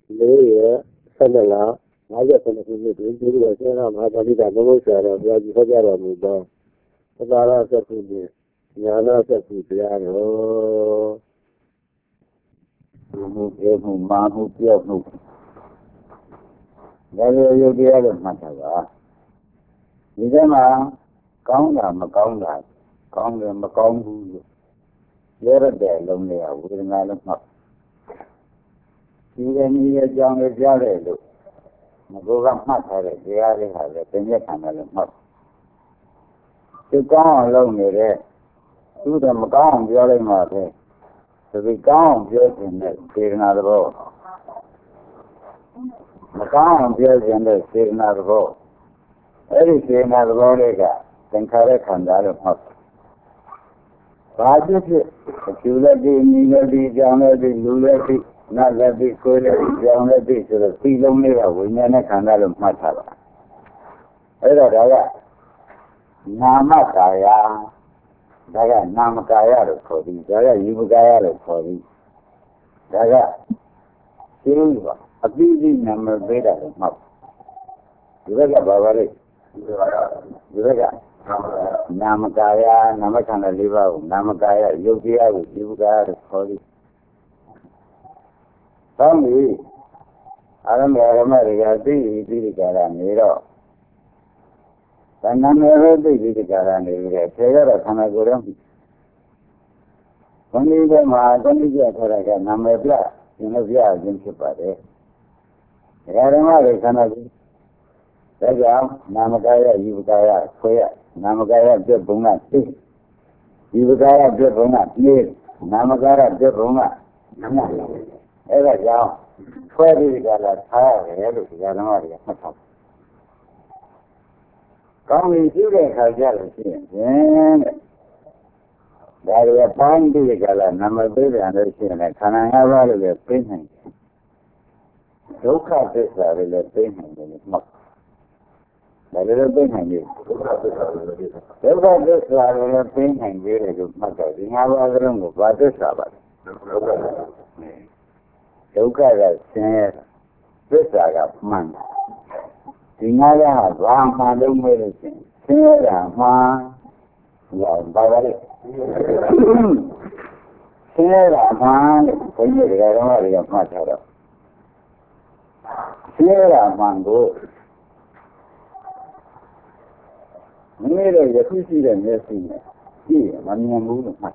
4 12 57ခုနှစ်တွင်ဒီလိုဆရာမဟာပါဠိတော်ဘုရားဆရာတော်ဘုရားကြီးဟောကြားတော်မူသောသဘာဝစက္ခုနှင့်ညာနာစက္ခုတရားတော်ဒီမှုပြေမှုမာမှုပြောက်မှုဒါလိုရုပ်တရားလို့မှတ်တာပါဒီထဲမှာကောင်းတာမကောင်းတာကောင်းတယ်မကောင်းဘူးလို့ပြောရတဲ့အလုံးလေးကဝေဒနာလို့မှတ်ဒီကနေ့အကြောင်းလေးကြားတယ်လို့ငါကမှတ်ထားတဲ့တရားလေးဟာလည်းတင်ရခံတယ်လို့မှတ်ဒီကောင်းအောင်လုပ်နေတဲ့သူကမကောင်းအောင်ပြောလိုက်မှပဲဒီကောင်းအောင်ပြောခြင်းနဲ့စေတနာတော်မကောင်းအောင်ပြောခြင်းနဲ့စေတနာတော်အဲ့ဒီစေတနာတော်လေးကသင်္ခါရခန္ဓာလို့မှတ်ဘာဖြစ်ဖြစ်အကျိုးလည်းဒီနိလည်းဒီကြောင့်လည်းဒီလူလည်းဒီနတ်လည်းဒီကိုယ်လည်းဒီကြောင့်လည်းဒီဆိုတော့ဒီလုံးလေးကဝိညာဉ်နဲ့ခန္ဓာလို့မှတ်ထားပါအဲ့တော့ဒါကနာမကာယဒါကနာမကာယလို့ခေါ်ပြီးဒါကယူပကာယလို့ခေါ်ပြီးဒါကရှင်းပါအပြီးပြီးနာမည်ပေးတာလို့မှတ်ဒီဘက်ကဘာပါလဲဒီဘက်ကနာမကာယနာမခန္ဓာ၄ပါးကိုနာမကာယယုတ်တရားကိုယူပကာယလို့ခေါ်ပြီးကောင်းပြီအာရမတွေကသိပြီးဒီကြတာနေတော့တဏ္ဍာနယ်ပဲသိပြီးဒီကြတာနေပြီးတယ်ဆယ်ကတော့ခန္ဓာကိုယ်တော့ဘုန်းကြီးကမှာတဏှိကျခေါ်တဲ့နာမည်ပြရှင်လို့ပြခြင်းဖြစ်ပါတယ်ဓမ္မတွေခန္ဓာကိုယ်ဒါကြောင့်နာမကာယယူပကာယဆွဲရနာမကာယပြည့်ဘုံကသိယူပကာယပြည့်ဘုံကနေနာမကာယပြည့်ဘုံကနမအဲ့ဒါကြောင့်ဆွဲပြီးကြတာထားရတယ်လို့ဓမ္မတွေကမှတ်ထားကောင်းပြီပြုတဲ့ခါကျလို့ရှိရင်တဲ့ဒါတွေကပိုင်းပြီးကြလားနာမပေးတယ်လို့ရှိရင်ခန္ဓာ၅ပါးလို့လည်းသိနိုင်တယ်ဒုက္ခသစ္စာလည်းသိနိုင်တယ်လို့မှတ်ဒါလည်းသိနိုင်တယ်ဒုက္ခသစ္စာလည်းသိနိုင်တယ်လို့မှတ်တော့ဒီ၅ပါးကလုံးကိုဘာသစ္စာပါလဲဒုက္ခကဆင်းရဲသစ္စာကမှန်တယ်ဒီငါးပါးကဘာမှလုံးမဲလို့ရှိရင်ဆင်းရဲတာမှန်ဘာပါလဲဆင်းရဲတာမှန်လို့ဘုန်းကြီးတွေကမှတ်ထားတော့ဆင်းရဲတာမှန်ကိုမင်းတို့ရခုရှိတဲ့မျက်စိနဲ့ကြည့်မမြင်ဘူးလို့မှတ်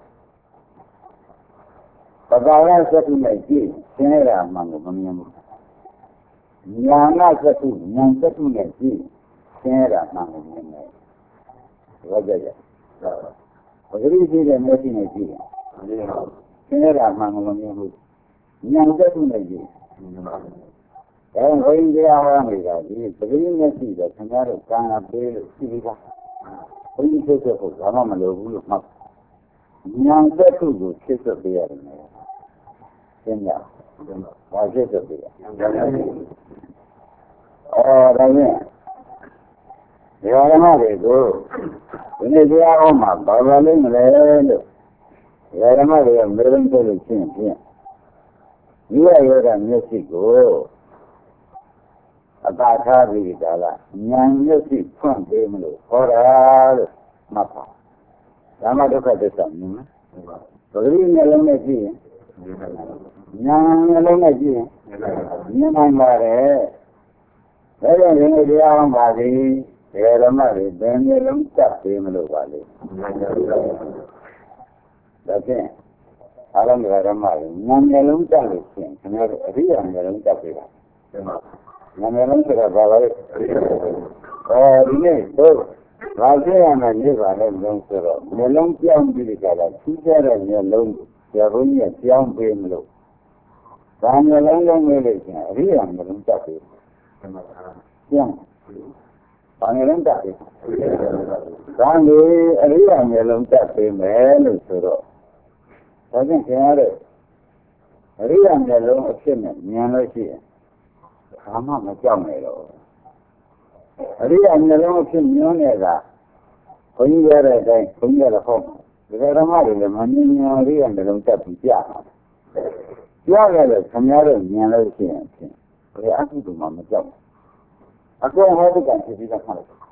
ပကာရစက္ခုနဲ့ကြည့်ဆင်းရဲတာမှန်ကိုမမြင်ဘူးညာနာစက္ခုဉာဏ်စက္ခုနဲ့ကြည့်ဆင်းရဲတာမှန်ကိုမြင်တယ်ဟုတ်ကြရဲ့ပဂရိရှိတဲ့မျက်စိနဲ့ကြည့်ဆင်းရဲတာမှန်ကိုမမြင်ဘူးဉာဏ်စက္ခုနဲ့ကြည့်ဒါဘုန်းကြီးတရားဟောနေတာဒီပဂရိမျက်စိတော့ခင်ဗျားတို့ကံအပေးလို့ရှိပြီးသားဘုန်းကြီးဖြစ်တဲ့ဖို့ဘာမှမလိုဘူးလို့မှတ်ဉာဏ်စက္ခုကိုဖြစ်သက်ပေးရတယ်ရှင်းရဘာဖြစ်သက်ပေးရဒါဖြင့်ဓမ္မတွေကိုဒီနေ့တရားဟောမှာဘာသာလေးမလဲလို့ဓမ္မတွေကမေးလို့ဆိုလို့ရှင်းဖြင့်ဒီရရတဲ့မျက်စိကိုအတားထားပြီးဒါကဉာဏ်မျက်စိဖွင့်ပေးမလို့ဟောတာလို့မှတ်ပါဓမ္မဒုက္ခသစ္စာမြင်မလားပဂရိမျက်လုံးနဲ့ကြည့်ရင်ဉာဏ်မျက်လုံးနဲ့ကြည့်ရင်မြင်နိုင်ပါတယ်ဒါကြောင့်ဒီနေ့တရားဟောပါသည်ဓမ္မတွေဘယ်မျက်လုံးတတ်ပေးမလို့ပါလေဒါဖြင့်အားလုံးဓမ္မတွေဉာဏ်မျက်လုံးတတ်လို့ရှိရင်ခင်ဗျားတို့အရိယာမျက်လုံးတတ်ပေးပါနာမည်လုံးဆိုတာဘာလဲဒီနေ့တော့ဘာဖြစ်ရမယ်ဒီပါလဲလုံးဆိုတော့မျိုးလုံးပြောင်းပြီးကြတာထူးခြားတဲ့မျိုးလုံးဆရာဘုန်းကြီးကပြောင်းပေးမလို့ဒါမျိုးလုံးလုံးလေးလို့ရှင်အရိယာမျိုးလုံးတက်ပြီပြောင်းဘာမျိုးလုံးတက်ပြီဒါမျိုးအရိယာမျိုးလုံးတက်ပြီမယ်လို့ဆိုတော့ဒါကြောင့်ခင်ဗျားတို့အရိယာမျိုးလုံးအဖြစ်နဲ့မြင်လို့ရှိရင်ဘာမှမကြောက်နဲ့တော့အရိယာမျိုးလုံးအဖြစ်မြင်နေတာဘုန်းကြီးရတဲ့အတိုင်းဘုန်းကြီးရတော့ဒီဓမ္မတွေလည်းမမြင်အရိယာမျိုးလုံးတက်ပြီးကြားမှာကြားရတယ်ခင်ဗျားတို့မြင်လို့ရှိရင်ဘယ်အကုသိုလ်မှမကြောက်အကုန်ဟောဒီကံဖြစ်ပြီးတော့မှတ်လိုက်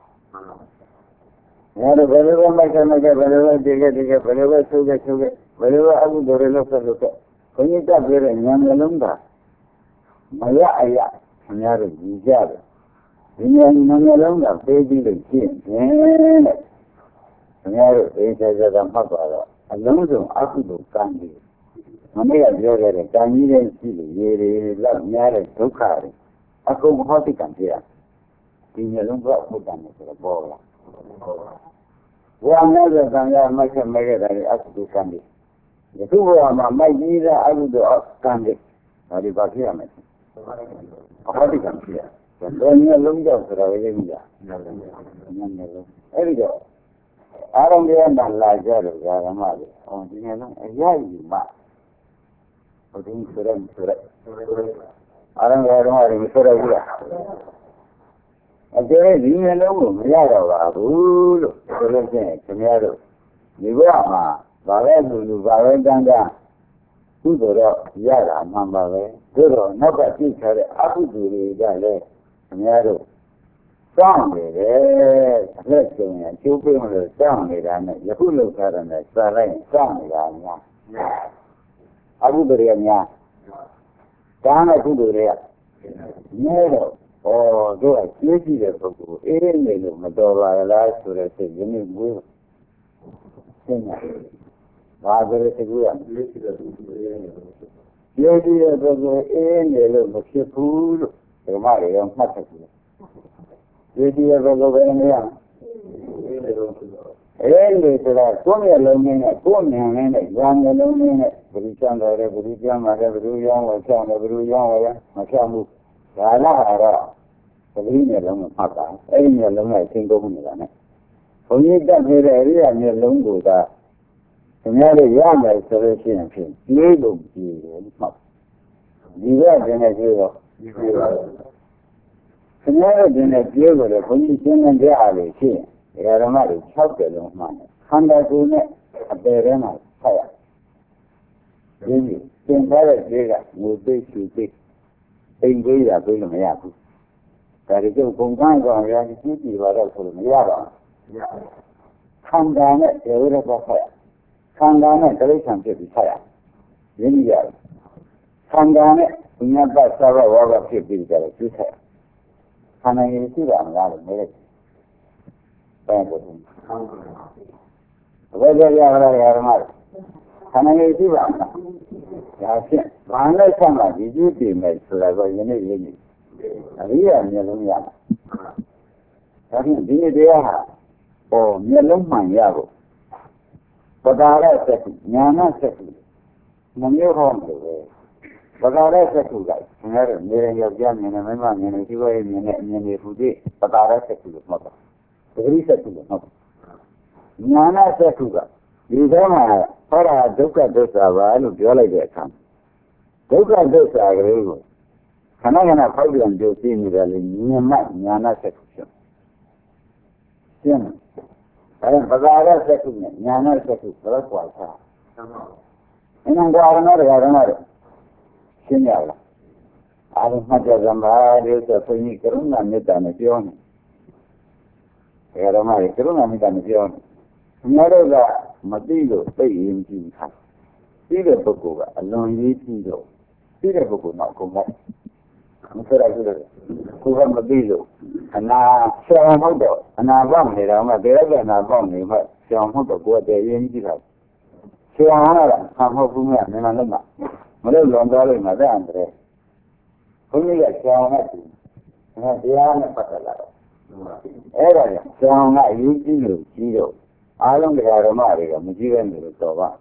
ဘယ်လိုပဲမိုက်ခဲ့ဘယ်လိုပဲတည်ခဲ့ဘယ်လိုပဲဆုပ်ခဲ့ဘယ်လိုပဲအကုသိုလ်တွေလုပ်ခဲ့ဘုန်းကြီးတက်ပြတဲ့ဉာဏ်မျိုးလုံးကမရအရာခင်ဗျားတို့ကြည်ကြတယ်ဒီဉာဏ်မျိုးလုံးကပေးပြီးလို့ရှင်းတယ်တဲ့ခင်ဗျားတို့သိချာချာမှတ်ပါတော့အလုံးစုံအကုသိုလ်ကံကြီးမနေ့ကပြောခဲ့တဲ့ကံကြီးတဲ့ရှိလို့ရေတွေလောက်များတဲ့ဒုက္ခတွေအကုန်ဟောတိကံပြရဒီမျိုးလုံးကဘုဒ္ဓံနဲ့ဆိုတော့ပေါ်လာဘဝနဲ့ကံရမိုက်ခဲ့မဲ့ခဲ့တယ်အကုသိုလ်ကံကြီးဒီခုဘဝမှာမိုက်ကြီးတဲ့အကုသိုလ်ကံကြီးဒါဒီပါဖြစ်ရမယ်အဟောတိကံပြရဘယ်မျိုးလုံးကြောက်ဆိုတော့ရေးမိတာဉာဏ်နဲ့လုံးအဲ့ဒီတော့အာရုံတွေမှာလာကြလို့ဓမ္မတွေဟောဒီမျိုးလုံးအရယူမှဘုဒ္ဓဆိုရဲအာရုံတွေမဆိုရဘူးလားအကျယ်ဒီမျိုးလုံးကိုမရတော့ပါဘူးလို့ဆိုလို့ရှိရင်ခင်ဗျားတို့ဒီဘဝမှာဘာလဲလူဘာပဲတန်းတန်းကုသိုလ်တော့ရတာမှန်ပါပဲဒါတော့နောက်ကသိချတဲ့အကုသိုလ်တွေကလည်းခင်ဗျားတို့စောင့်နေတယ်အလက်ကျုံရကျိုးပေးမလို့စောင့်နေတာနဲ့ယခုလောက်ထားတယ်နဲ့စာလိုက်စောင့်နေတာများအကုသိုလ်တွေများဒါနဲ့ကုသိုလ်တွေကနည်းတော့တို့ကသိကြည့်တဲ့ပုဂ္ဂိုလ်အေးနေလို့မတော်ပါလားဆိုတဲ့စိတ်ယနေ့မွေးသိနေဘာကြလဲသိကူရသိကြည့်တဲ့ပုဂ္ဂိုလ်အေးနေလို့သိကြည့်တဲ့ပုဂ္ဂိုလ်အေးနေလို့မဖြစ်ဘူးလို့ဓမ္မတွေရောမှတ်တယ်သိကြည့်တဲ့ပုဂ္ဂိုလ်ပဲနေရအေးနေလို့အဲ့ဒီဆိုတာကိုယ်ရဲ့လုံးနဲ့ကိုယ်ဉာဏ်နဲ့ဉာဏ်နဲ့လုံးနဲ့ဘုရားကျမ်းတော်ရဲ့ဘုရားကျမ်းမှာလည်းဘုရားရောင်းဝယ်ချောင်းတယ်ဘုရားရောင်းဝယ်မချောင်းဘူးဒါလာတော့ဘုရားနဲ့လုံးမှတ်တာအဲ့ဒီနဲ့လုံးနဲ့သင်္ကိုးနေတာနဲ့ဘုန်းကြီးတက်နေတဲ့အရိယာနဲ့လုံးကိုသာခင်ဗျားတို့ရမယ်ဆိုလို့ရှိရင်ဖြင့်ပြေးလို့ပြေးတယ်မှတ်ဒီကတည်းကပြေးတော့ပြေးပါခင်ဗျားတို့ဒီနဲ့ပြေးလို့လည်းဘုန်းကြီးရှင်းနေကြရလို့ရှိရင်ဓမ္မတွေ60လုံးမှန်တယ်ခန္ဓာကိုယ်နဲ့အပေထဲမှာဆက်ရဒီသင်ထားတဲ့ဈေးကငိုသိချူသိအိမ်ကြီးရပြေးလို့မရဘူးဒါတွေကျုပ်ပုံကန်းကောင်ရကြည့်ကြည့်ပါတော့ဆိုလို့မရပါဘူးခန္ဓာနဲ့ဒေဝရကဆက်ရခန္ဓာနဲ့တိရစ္ဆာန်ဖြစ်ပြီးဆက်ရရင်းကြည့်ရတယ်ခန္ဓာနဲ့ဘုညာပတ်သဘောဝါကဖြစ်ပြီးကြတယ်သိဆက်ရခန္ဓာရည်ရှိတာမလားလို့မေးလိုက်တယ်ဘယ်လိုဘယ်လိုရရဓမ္မခန္ဓာရည်ရှိပါမလားဒါဖြင့်ဘာနဲ့ဆက်မှဒီကျူးတည်မယ်ဆိုတာကယနေ့ရင်းနေအရိယာမျက်လုံးရမှာဒါဖြင့်ဒီတရားဟာမျက်လုံးမှန်ရဖို့ပဒါရစက္ခုညာနာစက္ခုမမျိုးဟောလို့ပဲပဒါရစက္ခုကခင်ဗျားတို့နေရယောက်ျားမြင်နေမိန်းမမြင်နေဒီဘက်မြင်နေအမြင်တွေဟူသည်ပဒါရစက္ခုလို့မှတ်ပါသတိစက္ခုလို့မှတ်ပါညာနာစက္ခုကဒီထဲမှာဟောတာဒုက္ခဒုက္ခပါလို့ပြောလိုက်တဲ့အခါဒုက္ခဒုက္ခကလေးကိုခဏခဏဖောက်ပြန်ကြည့်သိနေတယ်လေဉာဏ်မှညာနာစက္ခုဖြစ်ရှင်းတယ်ပဒါရစက္ခုနဲ့ညာနာစက္ခုဘယ်တော့ကွာထားအင်းကွာတော့တရားဓမ္မတွေရှင်းရလားအားလုံးမှတ်ကြစမ်းပါလို့ဆိုဘုန်းကြီးကရုဏာမေတ္တာနဲ့ပြောနေတရားဓမ္မတွေကရုဏာမေတ္တာနဲ့ပြောနေငါတို့ကမသိလို့သိရင်ကြည့်တာသိတဲ့ပုဂ္ဂိုလ်ကအလွန်ရေးကြည့်တော့သိတဲ့ပုဂ္ဂိုလ်တော့အကုန်လိုက်မဆိုရဘူးလေကိုယ်ကမသိလို့အနာဆောင်းဟုတ်တော့အနာပေါက်နေတော့မှတရားကနာပေါက်နေမှဆောင်းဟုတ်တော့ကိုယ်တည်းရင်းကြည့်တာဆောင်းရတာအမဟုတ်ဘူးမြတ်မင်းလည်းမလို့လွန်သွားလို့ငါတဲ့အန္တရာယ်ဘုန်းကြီးကဆောင်းနဲ့ငါတရားနဲ့ပတ်သက်လာတော့အဲ့ဒါကြောင့်ဆောင်းကအရေးကြီးလို့ကြီးတော့အားလုံးတရားဓမ္မတွေကမကြည့်ရနေလို့တော့ပါ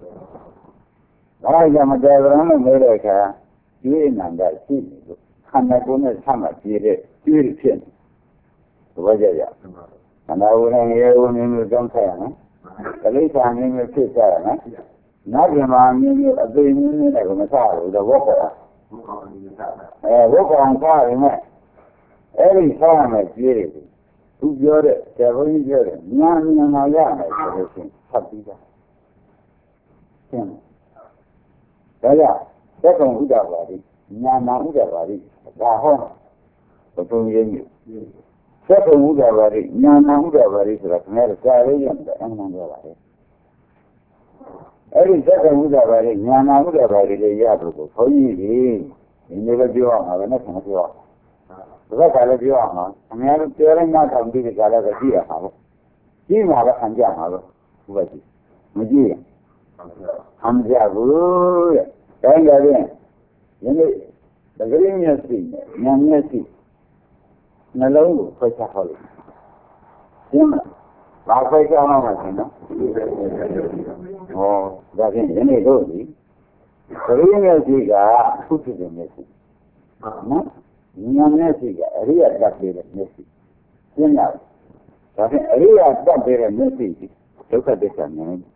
ဒါကြောင့်မတရားဓမ္မနဲ့မေးတဲ့အခါကျွေးနံတာရှိနေလို့ခန္ဓာကိုယ်နဲ့ဆက်မှပြည့်တဲ့ကျွေးဖြစ်နေဘာကြရခန္ဓာကိုယ်နဲ့ရေဝင်မျိုးကြောင်းဆက်ရမယ်တိရစ္ဆာန်မျိုးဖြစ်ကြရမယ်နောက်ဒီမှာမျိုးအသေးမျိုးနဲ့ကိုမစားဘူးတော့ဝတ်ပေါ်ဝတ်ပေါ်စားရင်အဲ့ဒီစားရမယ်ကျွေးတယ်သူပြောတဲ့ဆရာဘုန်းကြီးပြောတဲ့ညာနာရမယ်ဆိုလို့ရှိရင်ဖတ်ပြီးသားရှင်းဒါကြောင့်သက်ကုံဥဒ္ဒပါတိညာနာဥဒ္ဒပါတိဒါဟောဘုံရင်းကြီးစက္ကဝုဒ္ဓဘာရိညာဏဝုဒ္ဓဘာရိဆိုတာခင်ဗျားတို့ကြားရရင်အမှန်ပြောပါတယ်အဲ့ဒီစက္ကဝုဒ္ဓဘာရိညာဏဝုဒ္ဓဘာရိလေးရဖို့ကိုဘုန်းကြီးကြီးဒီလိုပဲပြောအောင်ပါပဲနဲ့ခင်ဗျားပြောဘယ်ကလည်းပြောအောင်ပါခင်ဗျားတို့ပြောလိုက်မှတောင်ဒီကလည်းပဲကြည့်ရမှာပေါ့ကြည့်မှာပဲခံကြမှာပဲဘုရားကြီးမကြည့်ရင်ခံကြဘူးတဲ့တိုင်းကြရင်ယနေ့တကယ်မျက်စိဉာဏ်မျက်စိနှလုံးကိုဖွင့်ချဟောလို့ရှင်းမလားဘာဖွင့်ချမှမရှင်းနော်ဟောဒါဖြင့်ယနေ့တို့ဒီတကယ်မျက်စိကအခုဖြစ်တဲ့မျက်စိနော်ဉာဏ်မျက်စိကအရိယတတ်တဲ့မျက်စိရှင်းလားဒါဖြင့်အရိယတတ်တဲ့မျက်စိဒုက္ခသစ္စာမြင်တယ်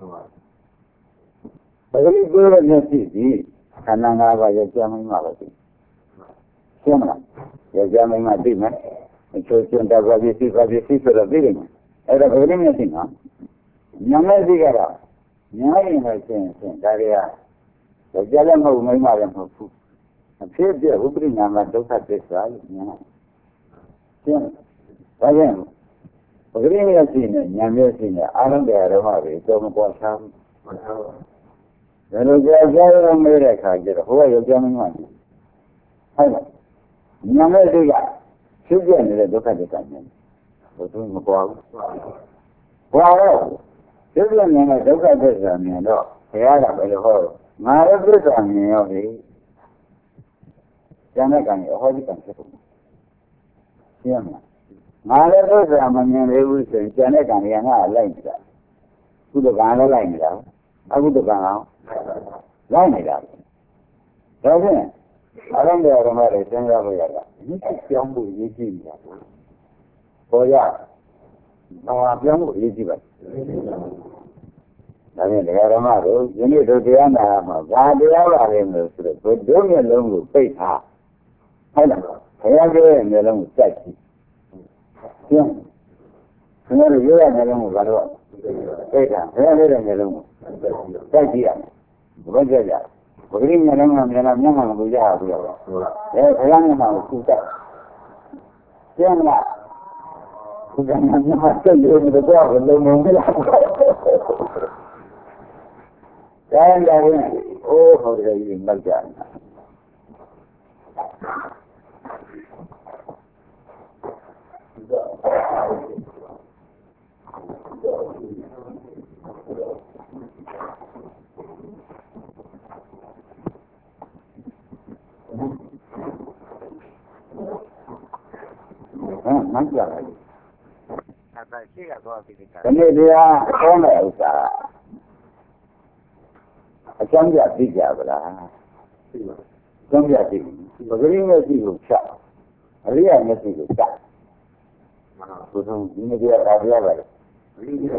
ပဂလိကိုယ်ရဲ့မျက်စိဒီခန္ဓာ၅ပါးရဲ့ကြာမိမှာပဲရှင်းမလားရဲ့ကြာမိမှာသိမယ်အချို့ကျန်တာကပြည့်စုံဆိုတော့သိတယ်အဲ့ဒါပဂလိမျက်စိနော်ဉာဏ်မျက်စိကတော့ဉာဏ်ရင်လည်းရှင်းဒါတွေကကြာလည်းမဟုတ်မိမှာလည်းမဟုတ်ဘူးအဖြစ်ပြဥပရိနာမဒုက္ခသစ္စာလို့ဉာဏ်ရှင်းဒါကြောင့်ပဂလိမျက်စိနဲ့ဉာဏ်မျက်စိနဲ့အာရုံတရားဓမ္မတွေတော့မကွာခြားဘူးဒါလိုကြောက်ကြရမေးတဲ့အခါကျတော့ဟိုကယောက်ျားမင်းမကြီးဟုတ်လားညာမဲ့စိတ်ကဖြစ်ပြနေတဲ့ဒုက္ခသစ္စာမြင်ဘယ်သူမကွာဘူးကွာတော့ဖြစ်ပြနေတဲ့ဒုက္ခသစ္စာမြင်တော့ဘုရားကဘယ်လိုဟောငါရဲ့သစ္စာမြင်ရောလေကျန်တဲ့ကံကြီးအဟောဒီကံဖြစ်ကုန်ရှင်းမလားငါလည်းသစ္စာမမြင်သေးဘူးဆိုရင်ကျန်တဲ့ကံကြီးကငါလိုက်နေတာကုသကံလည်းလိုက်နေတာအခုတကံအောင်လိုက်နေတာဒါဖြင့်အလုံးစုံဓမ္မတွေသင်ရလို့ရတာဒီပြောင်းဖို့ရေးကြည့်နေတာပေါ်ရဘာပြောင်းဖို့ရေးကြည့်ပါဒါဖြင့်ဓမ္မတို့ယနေ့တို့တရားနာမှာဘာတရားပါလဲလို့ဆိုတော့ဒုမျက်လုံးကိုပိတ်ထားဟုတ်လားဘုရားပြောတဲ့မျက်လုံးကိုစိုက်ကြည့်ရှင်းဘုရားပြောတဲ့မျက်လုံးကိုဘာလို့ပိတ်ထားဘုရားပြောတဲ့မျက်လုံးကိုစိုက်ကြည့်ရမယ်ဘယ်ကြကြပဂရိမျက်လုံးကမျက်မှန်ကိုကြားပြီးတော့ဘုရားမျက်မှန်ကိုကုသရှင်းလားဘုရားမျက်မှန်ဆက်လို့တော့ဘယ်လိုမှမဖြစ်ဘူးတိုင်းတိုင်းအိုးဟောတယ်ကြီးမကြဘူးမကြပါဘူး။အဲ့ရှိကတော့ဒီကနေ့တရားခေါင်းတဲ့ဥစ္စာအကျမ်းပြသိကြပါလား။သိပါဘူး။အကျမ်းပြသိပဂရိမျက်စိကိုဖြတ်အရိယာမျက်စိကိုဖြတ်ဘုရားဒီနေ့တရားပါပြပါလေ။ပဂရိမျ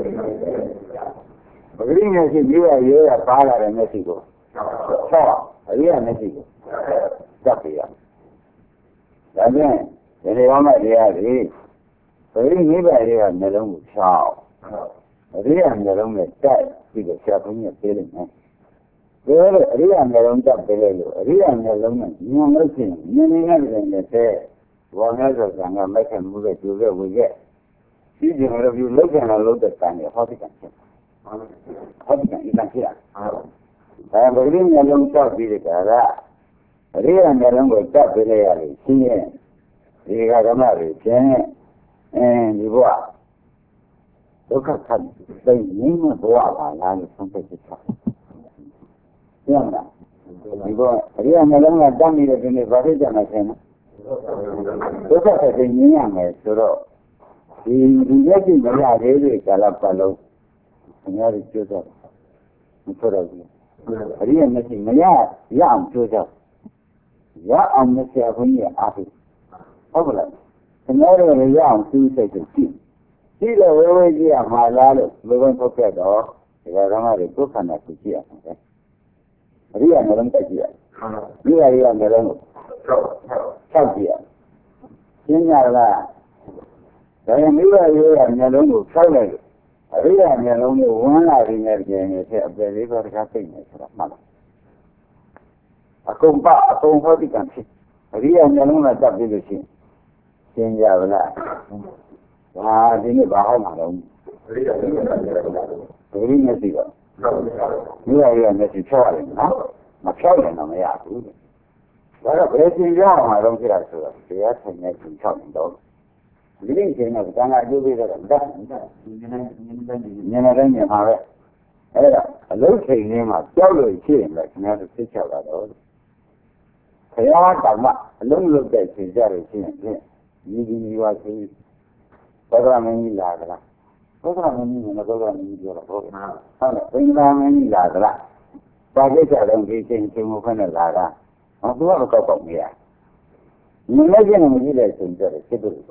က်စိဒီရရဲရပါလာတဲ့မျက်စိကိုဖြတ်အရိယာမျက်စိကိုဖြတ်ပြရ။ဒါဖြင့်ဒီလိုမှတရားတွေပဂရိမိဘတွေကနှလုံးကိုဖြောင်းအရိယာနှလုံးနဲ့တိုက်ပြီးတော့ဆရာဘုန်းကြီးပြေးလိုက်မယ်။ဒါလို့အရိယာနှလုံးတက်ပြေးလိုက်လို့အရိယာနှလုံးနဲ့ညံလို့ရှိရင်ညနေနဲ့တဲ့ဘောများဆိုကံကမိုက်ခံမှုပဲကျိုးခဲ့ဝင်ခဲ့။ဒီကျင်တော့ဒီလောက်ကန်တော့လောက်တဲ့ကံရဟောတိကံဖြစ်။ဟောတိကံဤကံဖြစ်ရ။ဒါပဂရိနှလုံးတက်ပြီးတဲ့ကအရိယာနှလုံးကိုတက်ပြေးလိုက်ရလို့ရှင်းရဲ့ဒီကဓမ္မတွေကျင်းဒီဘဝဒုက္ခခတ်သိငြိမ်းမဲ့ဘဝပါလားလို့ဆုံးဖြတ်ချက်ချ။ကျင်းလားဒီဘဝအရိယာနှလုံးကတတ်နေတဲ့ဒီနေ့ဘာဖြစ်ကြမှာလဲနော်ဒုက္ခခတ်သိငြိမ်းရမယ်ဆိုတော့ဒီရက်ကြည့်မရသေးတဲ့ကာလပတ်လုံးအများကြီးကြိုးစားမဆိုတော့ဘူးအရိယာမျက်စိမရအောင်ကြိုးစားရအောင်မျက်စိအခွင့်ရအားဖြင့်ဟုတ်ကဲ့ခင်ဗျားတို့လည်းရအောင်သူ့စိတ်ကိုကြည့်ကြည့်လို့ဝဲဝဲကြည့်ရမှာလားလို့ဘယ်ဘက်ထုတ်ခဲ့တော့ဒီကဓမ္မတွေကိုခန္ဓာကိုကြည့်ရမှာပဲအရိယာနှလုံးကြည့်ရဒီအရိယာနှလုံးကိုဆောက်ကြည့်ရရှင်းရလားဒါရင်မိဘရိုးရနှလုံးကိုဆောက်လိုက်လို့အရိယာနှလုံးကိုဝန်းလာပြီးနေတယ်ဖြစ်အပယ်လေးပါးတကားသိနေဆိုတာမှတ်လားအကုန်ဟောဒီကံဖြစ် Ria Meluna Tapilusi, Sinjavana, Dini Bahama, Rina Sigo. You are Messi Charlie, no? My children on the Yahoo. But a blessing down, I don't get out to us. The actual next in talking dog. Living in a Ghana, you be the Never a low name of Jolly Chilling, like another picture of those. A long look at his Jerry Chin, leading you out to whether I'm any ladder. Whether I'm any another in your book. When I'm any ladder. But I don't get into open a ladder. I'm going to go up here. Imagine a village in the city.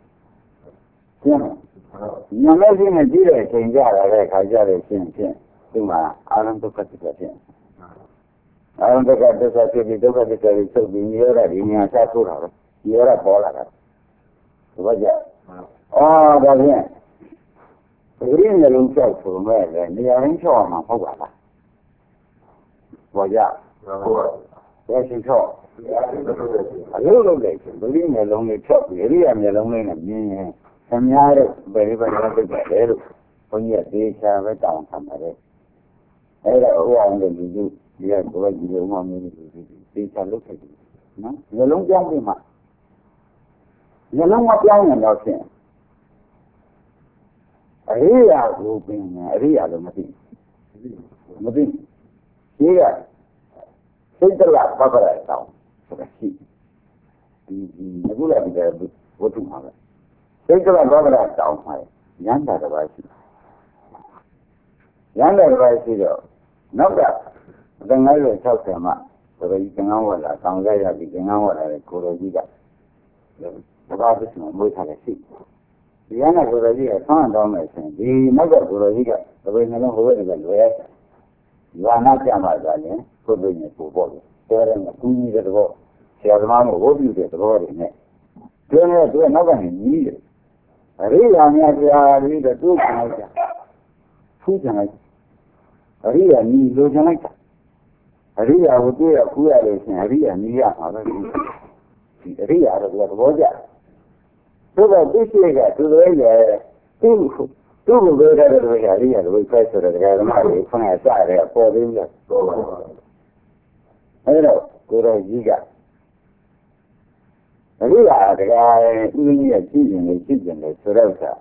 Imagine a village in Jara, I just think. I don't look at it. I don't look at this as if you look at it as so being here in your Sakura. You're a baller. What is oh, that's it. The green little joke for me, and they are in Choma. What is that's in Choma. A little later, the green lonely chop, really, I'm the lonely and some yard very, very better. When you have a down somebody. On the video, you have to let you want me to see a look at it. No, the long young man. The long of young and not him. A real group in a real Martin. Here, take the last Barbara down for the sheep. The good idea what to have. Take the last Barbara down, my young advice. Young advice is not that. The night will tell them up, so that you can know what I found later, you can know what I could have done. The office will have a seat. The young idea found on my thing. The mother will have the way no one will you are not young, my darling, could bring it to body. There and the queen at the wall. She has a man who will be at the body next. Turn her to another in need. I really am read the two tonight. Two tonight. Ria ni lo janai ta. Ria wo tu ya ku ya le sin Ria ni ya ma ba ni. Ria ro ya bo ja. So ba tu shi ga tu lo ya tu lo ga da ro ya Ria lo kai so da ga ma le fa na sa re po de ya. Hello, ko ro ji ga. Ria da ga ni ya ji ne so ra sa.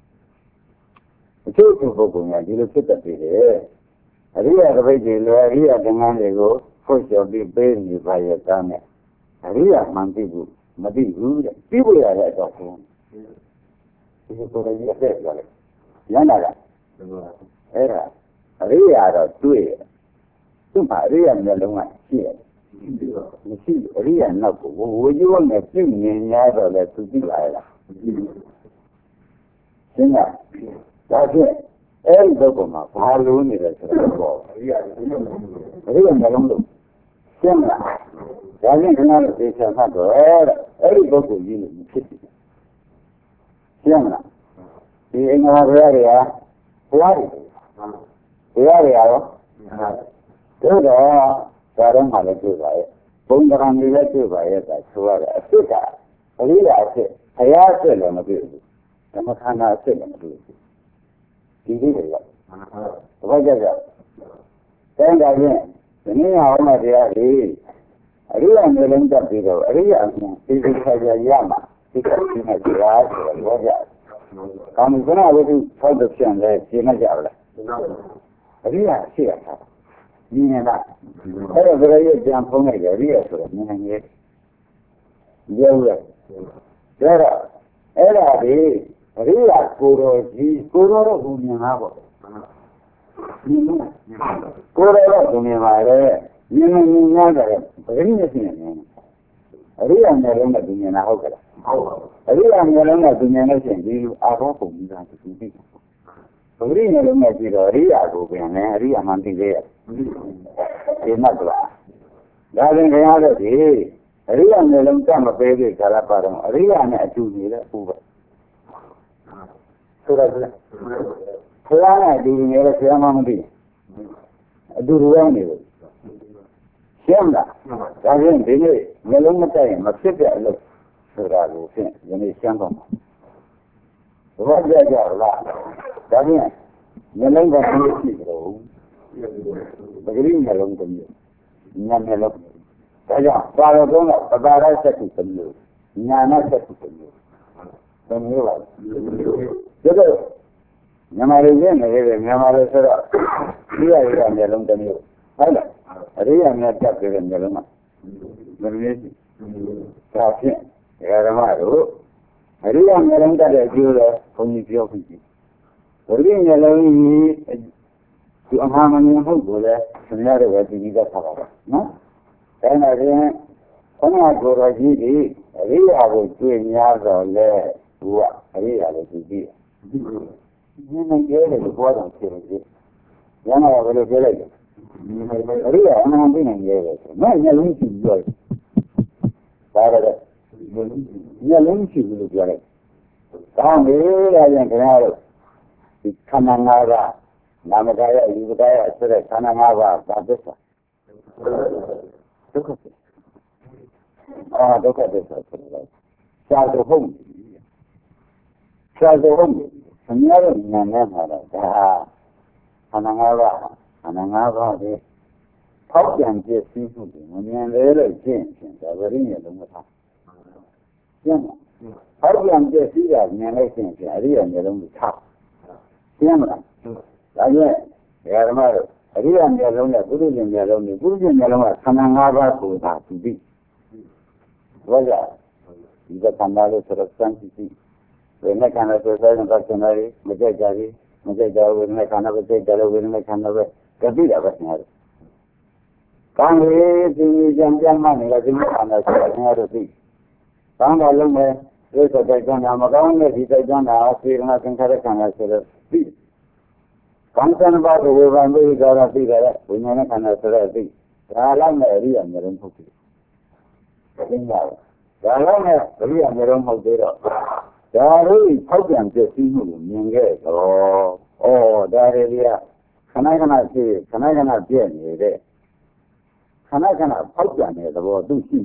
Chu tu bo ko ya di lo fit ta pi de. Ria the baby, Ria the man they go, first of the baby by a time. Ria Mantibu, Madibu, people are at home. This is what I said, Yanaga. Era, Ria, 2 years. Suma Ria Meloma, here. You see, Ria Naku, would you want a few in Yara to be like Singer, that's it. El Dogoma, Paluni, Ria Melum. Similar. Doesn't another place of every book will be in the city. Similar. In our area, what is it? The area, there are Saram Halaku, Bungaran relative by it, that's what I took out. I asked them a bit. The Makana said them a bit. He did it. What is that? Then again, the name of my dear Ria Melinda Bido, Ria is a Yama, because she has the eyes of a Roger. I'm going to tell the son that she has a Ria, she has a meaning that. I have a very jump on a Ria for a minute. There are Ria Kuro, Kuro, whom you have. Kuro, whom you have. You know, Ria Melona Dunia Hogara. Ria Melona Dunia, you are hoping that to be. Ria Melona, Ria Gogan, Ria Manti there. It's not glass. That in reality, Ria Melon come a baby, Calaparam, Ria and a 2 year over. So that's Fulana doing a ceremony. Do wrong. ရှင်းမလားဒါဖြင့်ဒီနေ့မျိုးလုံးမတက်ရင်မဖြစ်တဲ့အလုပ်ဆိုတာကိုဖြင့်ဒီနေ့ရှင်းတော့မှာဘာကြကြလားဒါဖြင့်မျိုးလုံးကမျိုးရှိကြတော့ပဂရိမျိုးလုံးတစ်မျိုးညာမျိုးလုံးဒါကြောင့်ပါတော်သုံးတော့ပတာရဆက်ခုတစ်မျိုးညာနာဆက်ခုတစ်မျိုးဘယ်မျိုးပါလဲဒါတော့မြန်မာလူချင်းနေတယ်မြန်မာလူဆိုတော့ဒီရရမျိုးလုံးတစ်မျိုးဟုတ်လားအရိယာများတက်တဲ့မျိုးလုံးကမလို့ရှိဒါဖြင့်ဓမ္မတို့အရိယာမျိုးလုံးတက်တဲ့အကျိုးလဲဘုန်းကြီးပြောပြီးပြီဝိရိယမျိုးလုံးကြီးဒီအမှားမမြင်ဟုတ်ကိုလဲဆရာတို့ပဲဒီနည်းသက်ထားပါတော့နော်ဒါနဲ့ရင်ဘုရားကိုယ်တော်ကြီးဒီအရိယာကိုတွေ့များတော့လဲသူကအရိယာကိုကြည့်ပြီးနည်းနည်းကျဲတယ်ဘောတော်ဖြစ်နေတယ်။ညမှာဘယ်လိုပြောလိုက်လဲ။အရိယာအမှန်သိနေရဲတယ်။မဲ့ညလုံးရှိပြောတယ်။ဒါရတယ်။ညလုံးရှိလို့ပြောလိုက်။ကောင်းပြီလားပြန်ခင်ဗျားတို့ဒီခန္ဓာ၅ပါးနာမကာယအယူကာယဆိုတဲ့ခန္ဓာ၅ပါးဘာသစ္စာဒုက္ခသစ္စာဒုက္ခသစ္စာဆိုတော့ရှားတော့ဟုတ်ရှားတော့ဟုတ်ခင်ဗျားတို့ဉာဏ်နဲ့မှာတော့ဒါခန္ဓာ၅ပါးခန္ဓာ၅ပါးပဲဖောက်ပြန်ပြည့်စည်မှုတွေမမြင်လေလို့ရှင်းရှင်းဒါဝရိယလုံးမထားရှင်းလားဖောက်ပြန်ပြည့်စည်တာမြင်လို့ရှင်းရှင်းအရိယာမျိုးလုံးကိုထားရှင်းမလားဒါကြောင့်ဓမ္မတို့အရိယာမျိုးလုံးနဲ့ပုရိသေမျိုးလုံးနဲ့ပုရိသေမျိုးလုံးကခန္ဓာ၅ပါးကိုသာသူသိဘောကြဒီကခန္ဓာလို့ဆိုတော့စံကြည့်ကြည့်ဝိညာဉ်ခန္ဓာဆိုတဲ့ကခန္ဓာလေးမကြိုက်ကြဘူးမကြိုက်ကြဝိညာဉ်ခန္ဓာပဲကြိုက်ကြလို့ဝိညာဉ်ခန္ဓာပဲကတိတာပဲညာတယ်ကောင်းပြီဒီကြံပြန်မှနေတာဒီခန္ဓာဆိုတာညာတို့သိကောင်းတာလုံးမယ်ဒီစတဲ့ခန္ဓာမကောင်းတဲ့ဒီစိတ်ခန္ဓာစေရနာသင်္ခါရခန္ဓာဆိုတော့သိကောင်းတဲ့ဘာကိုဝေဘာမေးကြတာသိတယ်ဝိညာဉ်ခန္ဓာဆိုတော့သိဒါလည်းနဲ့အရိယာမျိုးလုံးဟုတ်ပြီသိပါဘူးဒါလည်းနဲ့အရိယာမျိုးလုံးဟုတ်သေးတော့ဒါလေးဖောက်ပြန်ပြည့်စည်မှုကိုမြင်ခဲ့တော့ဒါတွေကခဏခဏဖြစ်ခဏခဏပြည့်နေတဲ့ခဏခဏဖောက်ပြန်တဲ့သဘောသူရှိ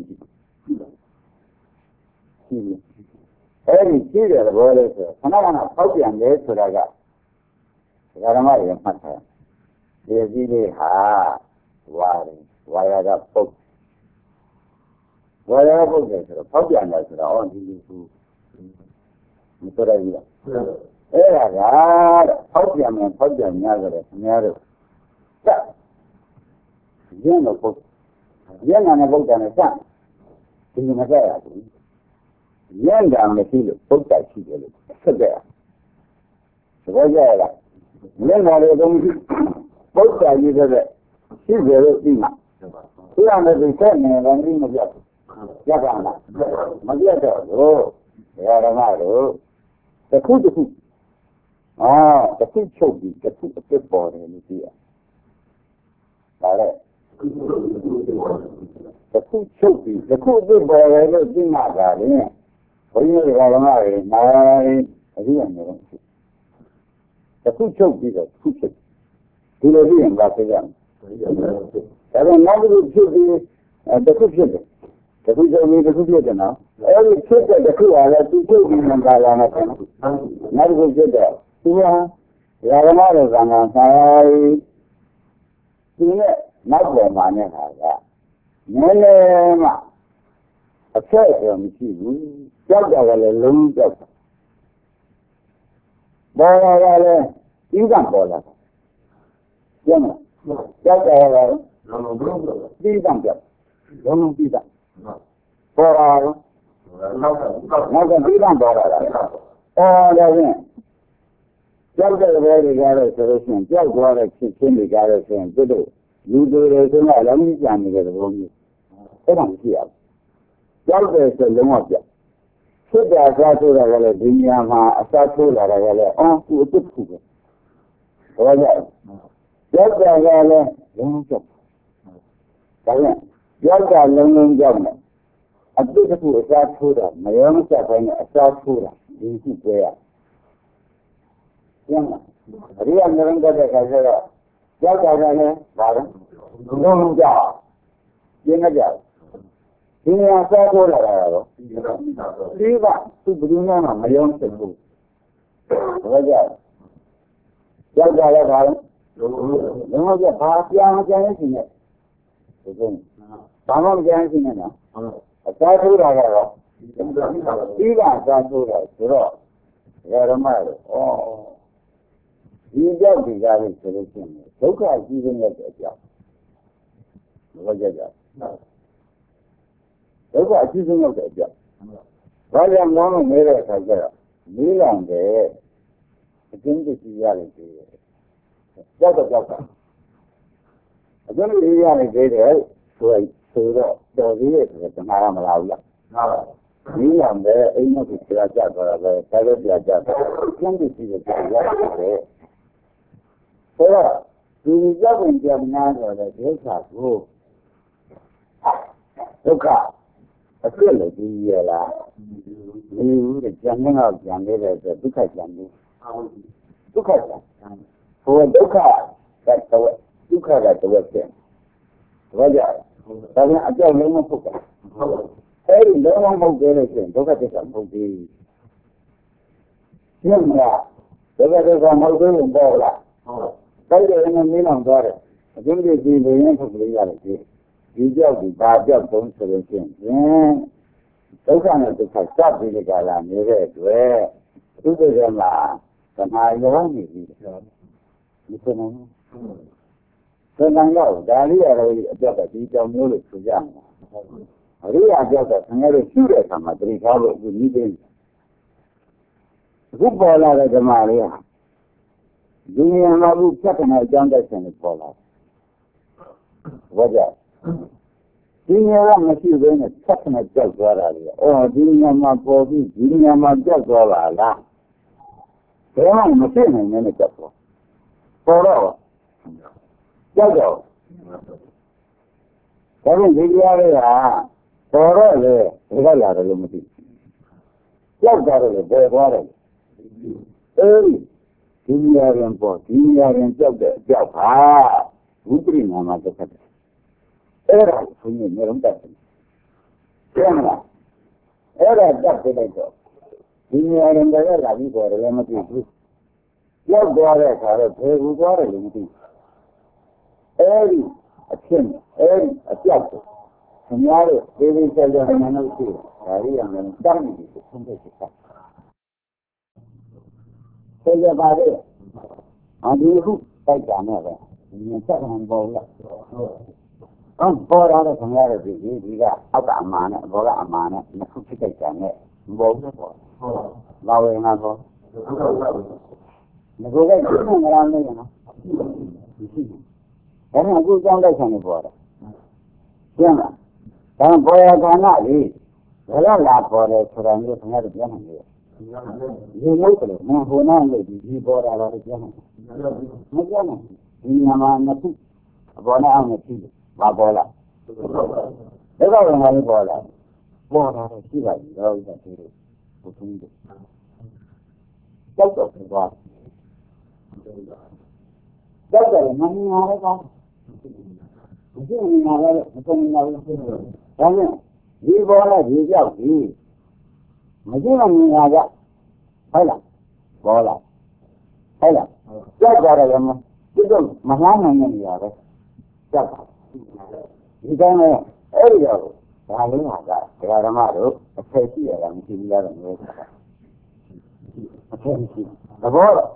အဲဒီရှိတဲ့သဘောလေးဆိုခဏခဏဖောက်ပြန်တယ်ဆိုတာကဓမ္မရဲ့မှတ်ထားဒီစည်းလေးဟာဝါရကပုတ်ဝါရကပုတ်တယ်ဆိုတော့ဖောက်ပြန်တယ်ဆိုတော့ဒီလိုသူမတော်ရဘူးလားအဲ့ဒါကဖောက်ပြန်များဆိုတော့ခင်ဗျားတို့စရင်းတော့ပုတ်ရင်းနာနဲ့ပုတ်တယ်နဲ့စဒီမကြရဘူးရင်းတာမရှိလို့ပုတ်တိုက်ရှိတယ်လို့ဆက်ကြရသဘောကျလားမျက်နှာလေးသုံးပြီးပုဒ်စာကြီးတဲ့ရှိကြလို့ပြီးမှာသူကလည်းဒီဆက်နေတယ်ပြီးမပြတ်ပြတ်ပါလားမပြတ်တော့လို့ဓမ္မတို့တစ်ခုတစ်ခုတစ်ခုချုပ်ပြီးတစ်ခုအစ်စ်ပေါ်တယ်လို့သိရဒါလည်းတစ်ခုချုပ်ပြီးတစ်ခုအစ်စ်ပေါ်တယ်လို့သိမှသာလေဘုန်းကြီးဓမ္မတွေနိုင်အရိယာမျိုးတစ်ခုချုပ်ပြီးတော့ခုဖြစ်ဒီလိုပြီးရင်ဘာဖြစ်ကြလဲဒါပေမဲ့နောက်တစ်ခုဖြစ်ပြီးတစ်ခုဖြစ်တယ်တစ်ခုချုပ်ပြီးတစ်ခုဖြစ်တယ်နော်အဲဒီဖြစ်တဲ့တစ်ခုကလည်းသူချုပ်ပြီးမှလာမှာတယ်နောက်တစ်ခုဖြစ်တယ်သူကဓမ္မတော်ကံဆိုင်ဒီနဲ့နောက်ပေါ်မှာနဲ့ဟာကနည်းနည်းမှအဆက်အသွယ်မရှိဘူးကြောက်တယ်လည်းလုံးကြောက်တယ်ဘာသာလည်းဒီကံပေါ်လာကျမ်းလားကြောက်တယ်လည်းဒီကံကြောက်လုံးဒီကံပေါ်လာနောက်ဒီကံပေါ်လာတာဒါဖြင့်ကြောက်တဲ့ဘယ်တွေကြလဲဆိုလို့ရှိရင်ကြောက်သွားတဲ့ဖြစ်ချင်းတွေကြလဲဆိုရင်သူတို့လူတွေဆိုတော့လည်းမကြံနေတဲ့သဘောမျိုးအဲ့ဒါမရှိရဘူးကြောက်တယ်ဆိုလုံးဝပြဖြစ်တာစားဆိုတာကလည်းဒီညမှာအစားထိုးလာတာကလည်းသူအစ်စ်ခုပဲဘာလဲကြောက်တာကလည်းလုံးကြောက်ဒါနဲ့ကြောက်တာလုံးလုံးကြောက်တယ်အစ်စ်ခုအစားထိုးတာမရောမချက်ပဲနဲ့အစားထိုးတာဒီခုပဲရကျမ်းလားအရိယာမျိုးလုံးတဲ့ခါကျတော့ကြောက်တာကလည်းဘာလဲလုံးလုံးကြောက်ပြင်းကြဒီနေရာစားထိုးလာတာတော့ဒီကသူ့ဘယ်သူမှမယုံစဘူးဘာကြရောက်ကြရတာလုံးဝပြဘာပြန်ကြမ်းရှိနေဒီကုန်းဘာမှမကြမ်းရှိနေနော်အစားထိုးတာကတော့ဒီကစားထိုးတာဆိုတော့ဓမ္မလို့ဒီကြောက်ဒီကားလို့ဆိုလို့ရှိရင်ဒုက္ခကြီးရင်းရဲ့အကြောင်းဘာကြကြဒုက္ခအကြီးဆုံးရောက်တဲ့အကြောင်းဘာကြောင့်မောင်းလို့မဲတဲ့အခါကျတော့မေးလိုက်တယ်အကျဉ်းပစ္စည်းရလိုက်တယ်ကြောက်တော့အကျဉ်းပစ္စည်းရလိုက်တယ်ဆိုတော့တော်သေးရဲ့ဆိုတော့တမားမလာဘူးလားမှန်ပါမေးလိုက်တယ်အိမ်မက်ကိုကြာကြသွားတာပဲဒါလည်းကြာကြတယ်အကျဉ်းပစ္စည်းကိုကြာရတယ်ဆိုတော့ဒီကြောက်ဝင်ကြနာတော့လေဒုက္ခကိုဒုက္ခအဖြစ်လို့ကြည့်ရလားဒီဦးကကြံနေတော့ကြံနေတယ်ဆိုဒုက္ခကြံနေဒုက္ခကြံဟိုဒုက္ခကတော့ဒုက္ခကတော့ပြန်ဘာကြဒါပြန်အကြောက်လုံးမဟုတ်ဘူးအဲဒီလုံးဝမဟုတ်သေးလို့ရှိရင်ဒုက္ခသစ္စာမဟုတ်သေးဘူးရှင်းမလားဒုက္ခသစ္စာမဟုတ်သေးဘူးပေါ့လားတိုက်တယ်နဲ့မင်းအောင်သွားတယ်အကျဉ်းပြည့်ပြီးနေရင်ထုတ်လို့ရတယ်ဒီကြောက်ဒီဘာကြောက်တုံးဆိုလို့ရှိရင်ဒုက္ခနဲ့ဒုက္ခစပ်ပြီးကြလာနေတဲ့အတွက်သူတို့ကမှသမာယောနေပြီဒီစနုံသံဃာတော့ဒါလေးရတော့အကြောက်ကဒီကြောင်မျိုးလို့ဆိုကြမှာအရိယာကြောက်တော့ငါတို့ရှုတဲ့အခါမှာတတိထားလို့အခုနီးသေးတယ်အခုပေါ်လာတဲ့ဓမ္မလေးဟာဒီနေရာမှာအခုပြဿနာအကြောင်းတိုက်ဆိုင်လို့ပေါ်လာဘာကြောင့်ဒီနေရာမရှိဘဲနဲ့ဆက်နေကြောက်သွားတာလေ။ဒီနေရာမှာပေါ်ပြီးဒီနေရာမှာကြောက်သွားပါလား။ဘယ်မှမဖြစ်နိုင်နဲ့ကြောက်သွား။ပေါ်တော့ကြောက်တော့ဒါပေမဲ့ဒီနေရာလေးကပေါ်တော့လေဒီကလာတယ်လို့မသိဘူး။ကြောက်ကြတယ်လို့ပေါ်သွားတယ်။ဒီနေရာရင်ပေါ်ဒီနေရာရင်ကြောက်တဲ့အကြောက်ပါဝိပရိနာမဒုက္ခအဲ့ဒါကိုဘုရားမျိုးလုံးတက်တယ်ကျမ်းလားအဲ့ဒါတက်ပြလိုက်တော့ဒီနေရာရင်လည်းလာပြီးပေါ်တယ်လည်းမသိဘူးရောက်သွားတဲ့အခါတော့ဘယ်ကိုသွားတယ်လည်းမသိဘူးအဲ့ဒီအဖြစ်အဲ့ဒီအပြောက်ကိုခင်ဗျားတို့ဒီလိုဆက်လို့မနှုတ်ရှိဒါရီရမယ်တမ်းပြီးဆုံးဖြတ်ချက်ဆက်ရပါတယ်ဒီခုတိုက်ကြမယ်ပဲဒီစက်ခံပေါ်လာပေါ်လာတဲ့ခင်ဗျားတို့ဒီကအောက်ကအမာနဲ့ဘောကအမာနဲ့နှစ်ခုဖြစ်ကြတယ်မပေါ်ဘူးပေါ့လာဝင်ငါပေါ့ငါကကျင်းနေရမ်းနေနော်ဒါနဲ့အခုကြောင်းတိုက်ဆိုင်နေပေါ်တယ်ကျင်းလားဒါပေါ်ရခန္ဓာလေးဘယ်လောက်လာပေါ်တယ်ဆိုတာမျိုးခင်ဗျားတို့ပြောနိုင်တယ်ဒီလိုဆိုမဟိုနာလို့ဒီပေါ်လာတော့ပြောနိုင်မပြောနိုင်ဒီညမှာနှစ်ခုအပေါ်နဲ့အောက်နဲ့ကြည့်ဘာပေါ်လာဒါကလည်းငါလည်းပေါ်လာတော့ရှိပါပြီတော့ဒီလိုဘုသူတို့ကြောက်တော့သွားကြောက်တယ်မမြင်ရတော့မရှိမြင်ရတော့မဆုံးနေတော့ဒါနဲ့ဒီပေါ်လာဒီကြောက်ဒီမရှိမမြင်ရကြဟုတ်လားပေါ်လာဟုတ်လားကြောက်ကြတယ်မဒီတော့မလှမ်းနိုင်နေရပဲကြောက်တာဒီတိုင်းနဲ့အဲ့ဒီတော့ဒါလေးဟာကဒကာဓမ္မတို့အထက်ရှိရတာမရှိဘူးလားတော့မျိုးဆိုတာအထက်ရှိသဘောတော့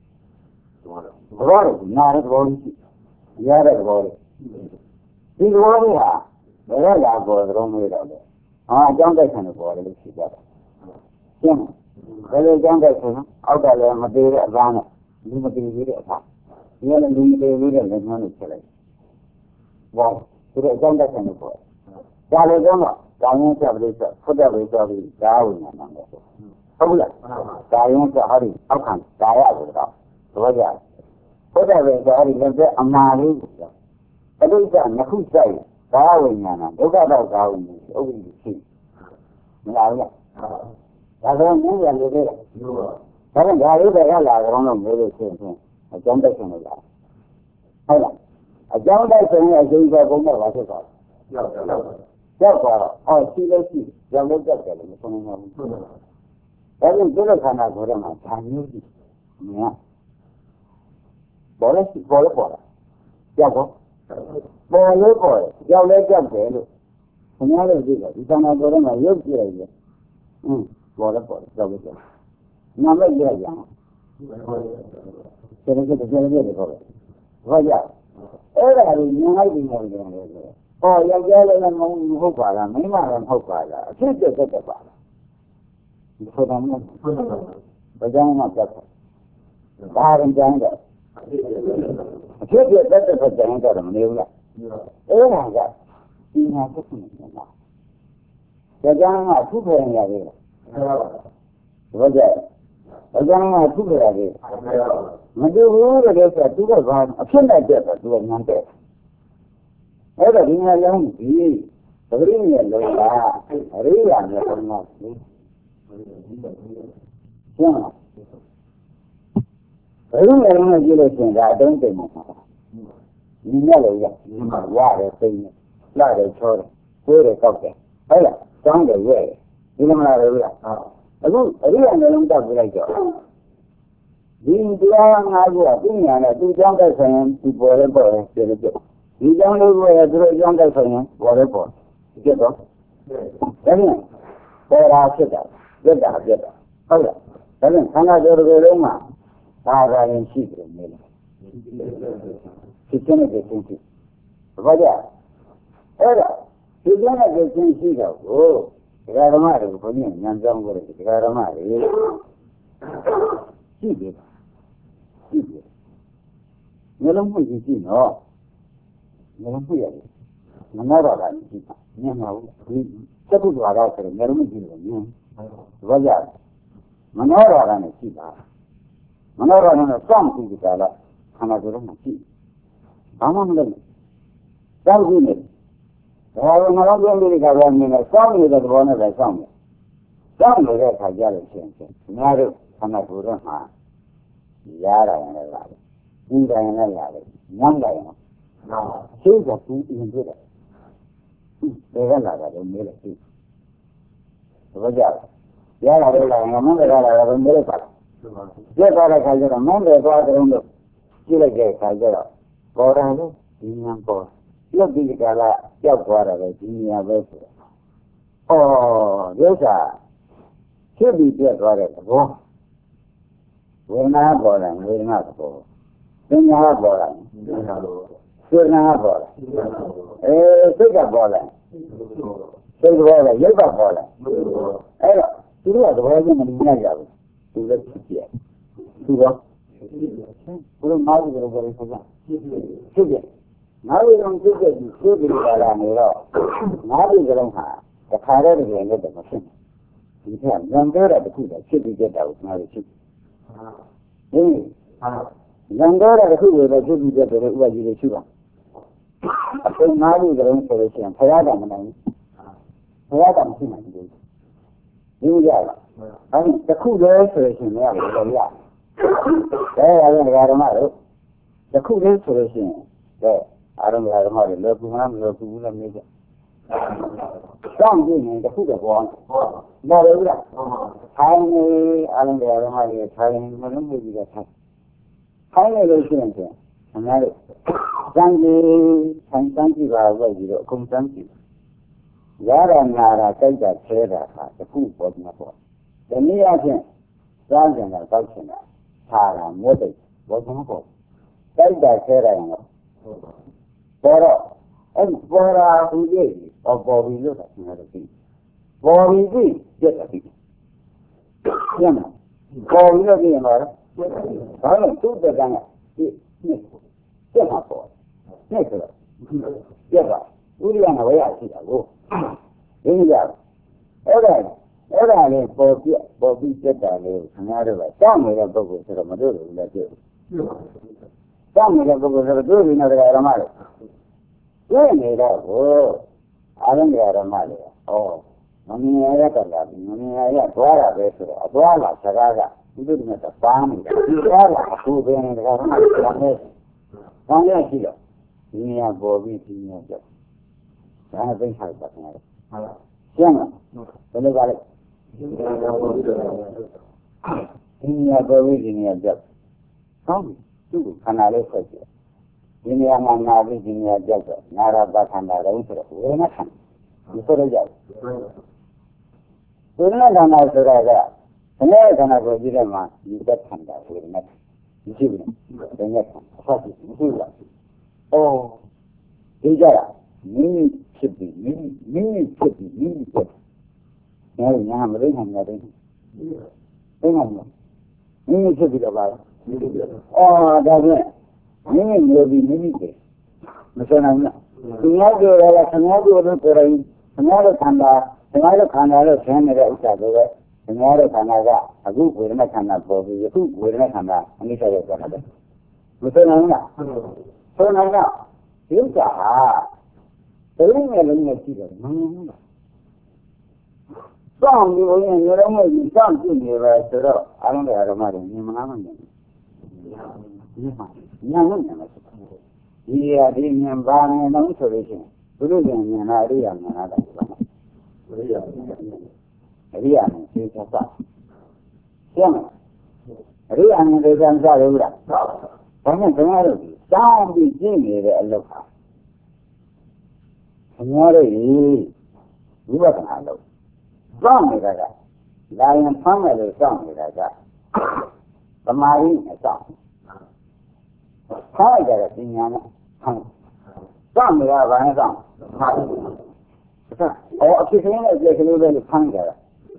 နားတဲ့သဘောရှိရတဲ့သဘောလေးဒီသဘောလေးဟာဘယ်လာပေါ်သလုံးမေးတော့လဲအကြောင်းတိုက်ခံလို့ပေါ်တယ်လို့ရှိကြတယ်ရှင်းဘယ်လိုကြောင်းတိုက်ခံအောက်ကလည်းမသေးတဲ့အသားနဲ့လူမသေးသေးတဲ့အသားဒီကလည်းလူမသေးသေးတဲ့လက်နှမ်းကိုချက်လိုက်ဘောဒီတော့အကြောင်းတိုက်ခံလို့ပေါ်ဒါလည်းတော့ဒါရင်းဆက်ပြီးဖွတ်တဲ့ဝေဆိုပြီးဒါဝိညာဏနဲ့ဟုတ်လားဒါရင်းဆက်ဟောဒီအောက်ခံဒါရဆိုတော့ဘောကြဖွတ်တဲ့ဝေဆိုဟောဒီလက်သက်အမာလေးကိုအတိတ်ကနှစ်ခုစိုက်ဒါဝိညာဏဒုက္ခတော့ဒါဝိညာဉ်ဥပ္ပိရှိမလားဘူးလားဒါဆိုရင်ဉာဏ်ရည်လေးဒါနဲ့ဒါလေးတွေကလာကြတော့မျိုးလို့ရှိရင်အကြောင်းတိုက်ရှင်လို့လားဟုတ်လားအကြောင်းတိုက်ရှင်ရဲ့အကျိုးကဘုံတော့ပါဖြစ်သွားကြောက်တော့ရှိလို့ရှိရောက်လို့ကြောက်တယ်လို့မဆုံးဘူးဒါကြောင့်ဒီလိုခန္ဓာကိုယ်ထဲမှာဓာမျိုးကြီးမြင်ပေါ်လဲပေါ်လာကြောက်ပေါ်လို့ပေါ်ကြောက်လဲကြောက်တယ်လို့ခင်ဗျားတို့သိတယ်ဒီခန္ဓာကိုယ်ထဲမှာရုပ်ကြည့်လိုက်ရင်ပေါ်လဲပေါ်ကြောက်လဲကြောက်နာမည်ရရအောင်ကျေကျေခေါ်တယ်ဘာကြောက်အဲ့ဒါကိုမြင်လိုက်ပြီးတော့တယ်ယောက်ျားလည်းမဟုတ်ပါလားမိန်းမလည်းမဟုတ်ပါလားအဖြစ်ဖြစ်သက်ပါလားဒီဆိုတော့ဘာကြောင့်မှပြတ်တယ်ဒါရင်ကြမ်းတယ်အဖြစ်ဖြစ်သက်ကြမ်းတယ်မနေဘူးလားအဲ့ဒါကဒီညာသက်နေမှာဒါကြောင့်မှသူ့ဖေရရတယ်ဘာကြောင့်ဒါကြောင့်မှသူ့ဖေရတယ်မတူဘူးတဲ့ဆိုသူကဘာအဖြစ်နဲ့တက်တယ်သူကညာတက်အဲ့ဒါဒီမှာလုံးပြီးသတိနဲ့လုံးတာအရိယာနဲ့ဘုရားရှင်ရှင်းလားဘယ်လိုလဲလုံးကြည့်လို့ရှင်ဒါအတုံးတိမ်မှာဒီနဲ့လည်းရတယ်သိနေလာတယ်ချောတယ်ကိုယ်တယ်ကောက်တယ်ဟုတ်လားကျောင်းတယ်ရဲ့ဒီလိုမလားလေလားအခုအရိယာနဲ့လုံးတောက်ပြလိုက်တော့ဒီတရားငါးခုကပြညာနဲ့သူကျောင်းတက်ဆိုင်ရင်ဒီပေါ်လဲပေါ်တယ်ပြေလို့ပြဒီကြောင့်လို့ရသူတို့ကြောင့်တိုက်ဆိုင်ရင်ပေါ်လဲပေါ်ပြတ်တော့ဒါနဲ့ပေါ်တာဖြစ်တာပြတ်တာဟုတ်လားဒါနဲ့ခန္ဓာကြောယ်တွေလုံးမှာဒါကရင်ရှိတယ်နေလားဖြစ်နေတဲ့ခြင်းရှိဘာကြအဲ့ဒါဒီကျမ်းတဲ့ခြင်းရှိတော့ကိုဒကာဓမ္မတွေဘုန်းကြီးညံကြောင်းကြတယ်ဒကာဓမ္မတွေရှိတယ်မျိုးလုံးမှုရှိနော်မလုံးပြရတယ်မနာတော့တာရှိတာမြင်မှာဘူးဒီစက်ကုသွားတော့ဆိုရင်မျိုးလုံးကြည့်လို့မြင်ဘာကြမနာတော့တာနဲ့ရှိတာမနာတော့တာနဲ့စောင့်ကြည့်ကြလားခန္ဓာကိုယ်လုံးမှာရှိဘာမှမလုပ်ဘူးစောင့်ကြည့်နေဒါကငါတို့ပြောပြီးကြတော့မြင်တယ်စောင့်နေတဲ့သဘောနဲ့ပဲစောင့်တယ်စောင့်နေတဲ့အခါကျတော့ရှင်ငါတို့ခန္ဓာကိုယ်လုံးမှာရတာရင်လည်းရတယ်ဥဒ္ဒရင်လည်းရတယ်ညံ့တယ်ရှင်းကသူအရင်တွေ့တယ်။ဒါကလာတာလည်းမဲလိုက်ပြီ။ဘာကြောင့်ရလာတယ်လားငါမင်းကလာတာလည်းမဲလိုက်ပါလား။ပြတ်သွားတဲ့ခါကျတော့မင်းတွေသွားတဲ့ုံလို့ကြည့်လိုက်တဲ့ခါကျတော့ပေါ်တယ်လို့ဒီညာပေါ်။လွတ်ပြီးကြလားကြောက်သွားတယ်ပဲဒီညာပဲဆိုတော့။အော်ဒီဥစ္စာဖြစ်ပြီးပြတ်သွားတဲ့သဘော။ဝေဒနာပေါ်တယ်ဝေဒနာသဘော။ပညာပေါ်တယ်ပညာလိုစေနာပေါ်လာစိတ်ကပေါ်လာစိတ်ပေါ်လာရုပ်ကပေါ်လာအဲ့တော့သူတို့ကသဘောချင်းမမြင်ရဘူးသူလည်းဖြစ်ပြသူတော့ဘုရားမားဘူးလို့ပြောတယ်ဆိုတာဖြစ်ပြနားရုံဖြစ်ပြပြီးသိပြီးလာလာနေတော့နားပြီးကြလုံးဟာတခါတည်းတကယ်နဲ့တော့မဖြစ်ဘူးဒီကညံတော့တဲ့တစ်ခုတည်းဖြစ်ပြီးကြတာကိုနားလို့ဖြစ်ဟင်းညံတော့တဲ့တစ်ခုကိုတော့ဖြစ်ပြီးကြတယ်ဥပဒေကြီးတွေရှိပါအပုံငါးခုကလေးဆိုလို့ရှိရင်ဖရာကမနိုင်ဘူးဖရာကမရှိနိုင်ဘူးဒီလိုရလားအဲဒီတစ်ခုတည်းဆိုလို့ရှိရင်လည်းရတယ်လို့ရတယ်ဒါရရင်ဓမ္မတို့တစ်ခုတည်းဆိုလို့ရှိရင်အာရုံဓမ္မတွေလောကူမလားမလောကူဘူးလားမေးကြစောင့်ကြည့်ရင်တစ်ခုတည်းပေါ်လာတယ်ဗျာထိုင်နေအာရုံဓမ္မတွေထိုင်မလို့မြည်ပြီးတော့ထိုင်နေလို့ရှိရင်အများကြီးစံကြီးဆိုင်စံကြည့်ပါလို့ပြီးတော့အကုန်စံကြည့်ရတာနာတာတိုက်တာဆဲတာဟာတခုပေါ်မှာပေါ့ဒီနည်းအားဖြင့်စားကြတာတောက်ချင်တာထားတာမြတ်တဲ့ဘောမှာပေါ့တိုက်တာဆဲတာရင်တော့ပေါ်တော့အဲ့ပေါ်တာဟူကြီးပေါ်ပြီးလို့ဆိုတာကျွန်တော်တို့သိပေါ်ပြီးပြည့်တယ်ပြီကျန်ပေါ်ပြီးလို့ပြင်ပါတော့ဘာလို့သူ့တက်ကပြည့်ပြတ်မှာပေါ့နဲ့ဆိုတော့ပြတ်ပါဥရိယနာဝရရှိတာကိုရင်းကြအဲ့ဒါလေးပေါ်ပြီးပြတ်တာလေးခင်ဗျားတို့ကစောင့်နေတဲ့ပုဂ္ဂိုလ်ဆိုတော့မတို့ဘူးလည်းပြည့်စောင့်နေတဲ့ပုဂ္ဂိုလ်ဆိုတော့တို့ဒီနေ့ဓမ္မတွေပြည့်နေတော့ကိုအာရုံဓမ္မတွေမမြင်ရတော့လားမမြင်ရသွားတာပဲဆိုတော့အသွားလာစကားကဒီလိုနဲ့ပါနေတာဒီသွားလာအခုပဲနေတာကလည်း ။ဘာလဲရှိတော့ဒီနေရာပေါ်ပြီးဒီနေရာကြောက်။သဒါနဲ့သိထားပါခင်ဗျာရှင်းလားဘယ်လိုပါလဲဒီနေရာပေါ်ပြီးဒီနေရာပြောက်ကောင်းပြီသူ့ခန္ဓာလေးဆက်ကြည့်ဒီနေရာမှာနာပြီးဒီနေရာပြောက်တော့နာရပါခန္ဓာလုံးဆိုတော့ဝေဒနာခန္ဓာဒီဆိုရကြဝေဒနာခန္ဓာဆိုတာကဒီနေ့ခန္ဓာကိုကြည့်တဲ့မှာဒီသက်ခန္ဓာဝေဒနာမရှိဘူး။ဒါနဲ့အဖတ်မရှိဘူးလား။အော်ဒီကြတာမိမိဖြစ်ပြီးမိမိဖြစ်ပြီးမိမိဖြစ်။ဒါကညာမလို့နိုင်တယ်။သိမှာမလား။မိမိဖြစ်ပြီးတော့ပါလား။အော်ဒါဖြင့်မိမိမျိုးပြီးမိမိဖြစ်မစနိုင်ဘူး။သူများပြောရတာခင်ဗျားတို့ကိုယ်တိုင်ခင်ဗျားတို့ခန္ဓာလို့ဆင်းနေတဲ့ဥစ္စာတွေပဲခင်ဗျားတို့ခန္ဓာကအခုဝေဒနာခန္ဓာပေါ်ပြီးအခုဝေဒနာခန္ဓာအနိစ္စရဲ့ခန္ဓာပဲမဆိုနိုင်ဘူးလားဆိုနိုင်တော့ဒီဥစ္စာဟာဘယ်လိုနဲ့လုံးနဲ့ကြည့်တော့မမြင်ဘူးလားစောင့်ပြီးဘုရားမျိုးလုံးနဲ့စောင့်ကြည့်နေပဲဆိုတော့အားလုံးတရားဓမ္မတွေမြင်မလားမမြင်ဘူးမြင်ပါညာလို့မြင်မှာဒီရာဒီမြင်ပါနေတော့ဆိုလို့ရှိရင်ဘုလို့မြင်လာအရိယာမြင်လာတယ်ပါအရိယာနဲ့သိချတာရှင်းမလားအရိယာနဲ့သိချတာလို့လားဒါနဲ့ခင်ဗျားတို့တောင်းပြီးကြည့်နေတဲ့အလုပ်ဟာခင်ဗျားတို့ဝိပဿနာလုပ်စောင့်နေတာကလာရင်ဖမ်းမယ်လို့စောင့်နေတာကသမာဓိနဲ့စောင့်ဖမ်းလိုက်တဲ့ပညာနဲ့ဖမ်းစောင့်နေတာဘာနဲ့စောင့်အဖြစ်ချင်းနဲ့ကြည့်ကလေးပဲဖမ်းကြတာ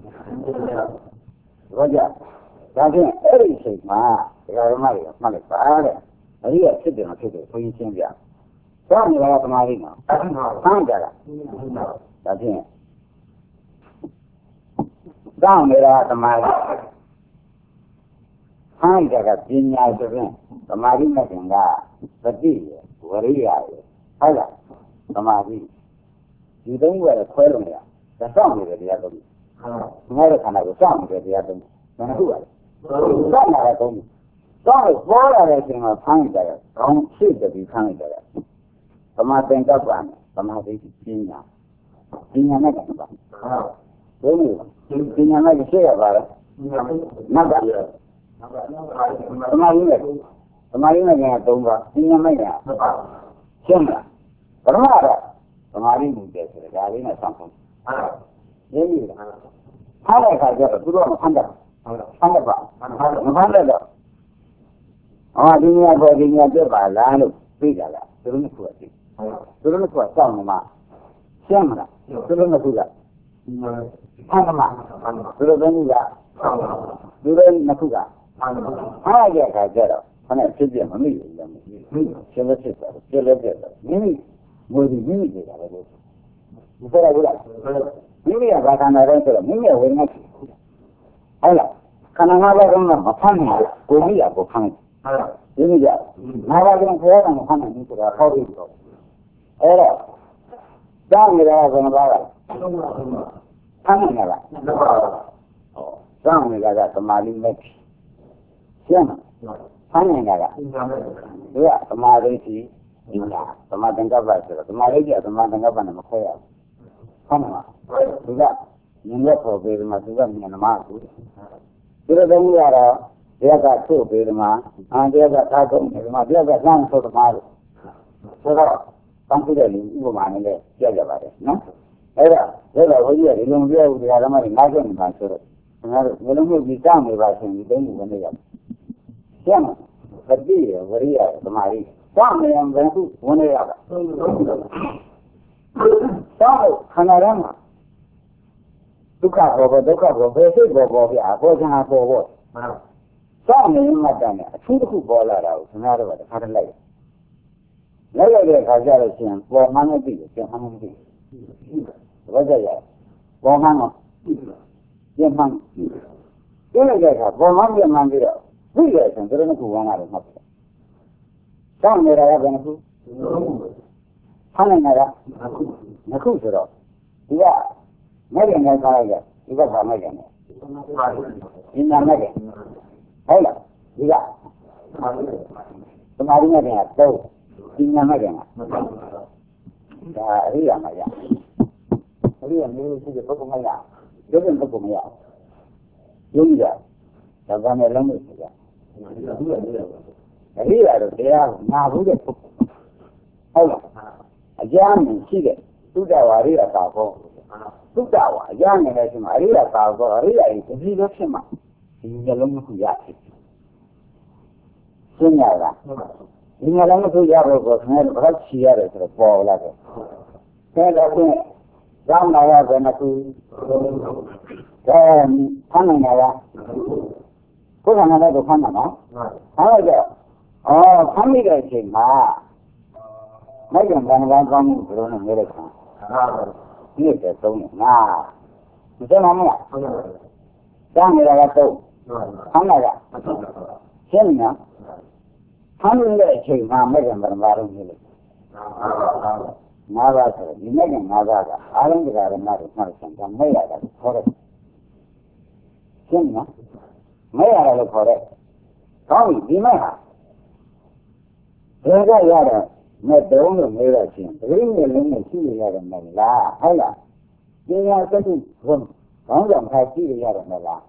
ဘာကြဒါဖြင့်အဲ့ဒီအချိန်မှာဒကာဓမ္မတွေကမှတ်လိုက်ပါတဲ့အရိယာဖြစ်တယ်မဖြစ်တယ်ဘုန်းကြီးရှင်းပြစောင့်နေတာကသမာဓိမှာဖမ်းကြတာဒါဖြင့်စောင့်နေတာသမာဓိဖမ်းကြတာပညာဆိုရင်သမာဓိနဲ့ကသတိရဝရိယရဟုတ်လားသမာဓိဒီသုံးခုကခွဲလို့မရဒါစောင့်နေတဲ့တရားသုံးခုငါတို့ခန္ဓာကိုစောင့်နေတဲ့တရားသုံးခုဒါနှစ်ခုပါလေစောင့်နေတဲ့သုံးခုစောင့်လို့ပေါ်လာတဲ့အချိန်မှာဖမ်းကြတယ်ကောင်းရှိတယ်ပြီးဖမ်းကြတယ်သမာသင်္ကပ္ပနဲ့သမာဓိပညာနဲ့ကပါဘယ်လိုပညာနဲ့ရှင်းရပါလဲနတ်ကသမာဓိနဲ့က3ပါးပညာနဲ့ကရှင်းလားဘယ်မှာတော့သမာဓိမှုတယ်ဆိုတာဒါလေးနဲ့ဆောင်းဆုံးရင်းပြီလားထားတဲ့အခါကျတော့သူတို့ကဖမ်းတယ်ဖမ်းတယ်ပါမဖမ်းတဲ့တော့ဒီနေရာပေါ်ဒီနေရာပြပါလားလို့ပြီးကြလားသူတို့ကခုအသိသူတို့ကစောင့်နေမှာရှင်းမလားသူတို့ကခုကဖမ်းမှာသူတို့ကခုကသူတို့ကခုကအားရတဲ့အခါကျတော့ခဏဖြစ်ပြမမိဘူးလားရှင်းလို့ဖြစ်တယ်ပြည့်လည်းပြည့်တယ်မိမိငွေကြီးမိမိနေတာပဲလို့ဒီစရဘူးလားမိမိကဘာခန္ဓာလဲဆိုတော့မိမိရဲ့ဝိညာဉ်ဟုတ်လားခန္ဓာငါးပါးလုံးကမဖမ်းနိုင်ဘူးကိုကြီးကကိုဖမ်းတယ်ဒီလိုကြငါးပါးလုံးဘုရားကမဖမ်းနိုင်ဘူးဆိုတာဟောပြီးတော့အဲ့တော့တောင်းနေတာကဘယ်နှပါးလဲဖမ်းနေတာကတောင်းနေတာကသမာဓိမဲ့ရှင်းဖမ်းနေတာကသူကသမာဓိရှိဒီလားသမာသင်္ကပ္ပဆိုတော့သမာဓိကသမာသင်္ကပ္ပနဲ့မခွဲရဘူးဟုတ်မှာသူကမြင်ရဖို့ပေးတယ်မှာသူကမြင်နမကူသူတို့တုံးရတော့တရားကထုတ်ပေးတယ်မှာတရားကထားကုန်တယ်မှာတရားကလမ်းထုတ်တယ်မှာဆိုတော့တောင်းပြတဲ့လူဥပမာနဲ့လည်းကြည့်ကြပါတယ်နော်အဲ့ဒါဘုရားဒီလိုမပြောဘူးတရားဓမ္မတွေနားကျင်နေတာဆိုတော့ခင်ဗျားတို့ဘယ်လိုမျိုးဒီကြောက်နေပါရှင်ဒီတုံးကိုလည်းရရှင်းသတိရဝရိယသမာဓိတောင်းနေရင်ဘယ်သူဝင်ရတာတောင်းခန္ဓာရမှာဒုက္ခဘောဘယ်စိတ်ဘောပြအပေါ်ချင်တာပေါ်ပေါ်တောင်းနေမှတမ်းအထူးတစ်ခုပေါ်လာတာကိုခင်ဗျားတို့ကတစ်ခါတည်းလိုက်တဲ့အခါကျတော့ရှင်ပေါ်မှန်းမသိဘူးပြန်မှန်းမသိဘူးဘာကြရပေါ်မှန်းတော့ပြန်မှန်းပြလိုက်တဲ့အခါပေါ်မှန်းပြန်မှန်းပြီးတော့သိရရှင်သူတို့ကဝင်လာတယ်မှတ်တယ်တောင်းနေတာကဘယ်နှခုဖမ်းနေတာကနှစ်ခုဆိုတော့ဒီကမဲ့တယ်နဲ့ထားလိုက်ကြဒီကဘာမဲ့တယ်နဲ့ဒီနာမဲ့တယ်ဟုတ်လားဒီကသမာဓိမဲ့တယ်ကတော့ဒီနာမဲ့တယ်ဒါအရိယာမရအရိယာမျိုးရှိတဲ့ပုဂ္ဂိုလ်မရရုပ်ရင်ပုဂ္ဂိုလ်မရယုံကြဒါကလည်းလုံးလို့ဆိုကြအရိယာတော့တရားနာဘူးတဲ့ပုဂ္ဂိုလ်ဟုတ်လားအကြမ်းရှိတဲ့သုတ္တဝါရိယသာဘောသုတ္တဝါအကြမ်းနဲ့လည်းရှိမှာအရိယသာဘောအရိယာကြီးဒီလိုဖြစ်မှာဒီမျိုးလုံးတစ်ခုရတယ်ရှင်းရလားဒီမျိုးလုံးတစ်ခုရဖို့ကိုခင်ဗျားတို့ဘာချီရတယ်ဆိုတော့ပေါ်လာတယ်ဒါတော့ကျောင်းလာရတဲ့နှစ်ခုဒါဖမ်းနိုင်လားကိုယ်ကလည်းတော့ဖမ်းမှာနော်ဟုတ်ကြဖမ်းမိတဲ့အချိန်မှာမိုက်ကံကံကောင်းမှုဘယ်လိုနဲ့လဲတဲ့ခါဒီတဲ့သုံးနေငါမစမ်းမလားကျောင်းနေတာကတော့ဖမ်းလာတာရှင်းနော်ဖမ်းတဲ့အချိန်မှာမိုက်ကံဘယ်မှာတော့နေလဲငါးပါးဆိုဒီမိုက်ကံငါးပါးကအားလုံးတရားဓမ္မတွေမှတ်စံကမဲ့ရတာခေါ်တယ်ရှင်းနော်မဲ့ရတယ်လို့ခေါ်တယ်ကောင်းပြီဒီမဲ့ဟာဘယ်ကရတာမဲ့တုံးလို့မေးတော့ချင်းတကယ်နဲ့လုံးနဲ့ရှိရရတယ်မလားဟုတ်လားပညာသတိဘုံကောင်းဆောင်ခါရှိရရတယ်မလား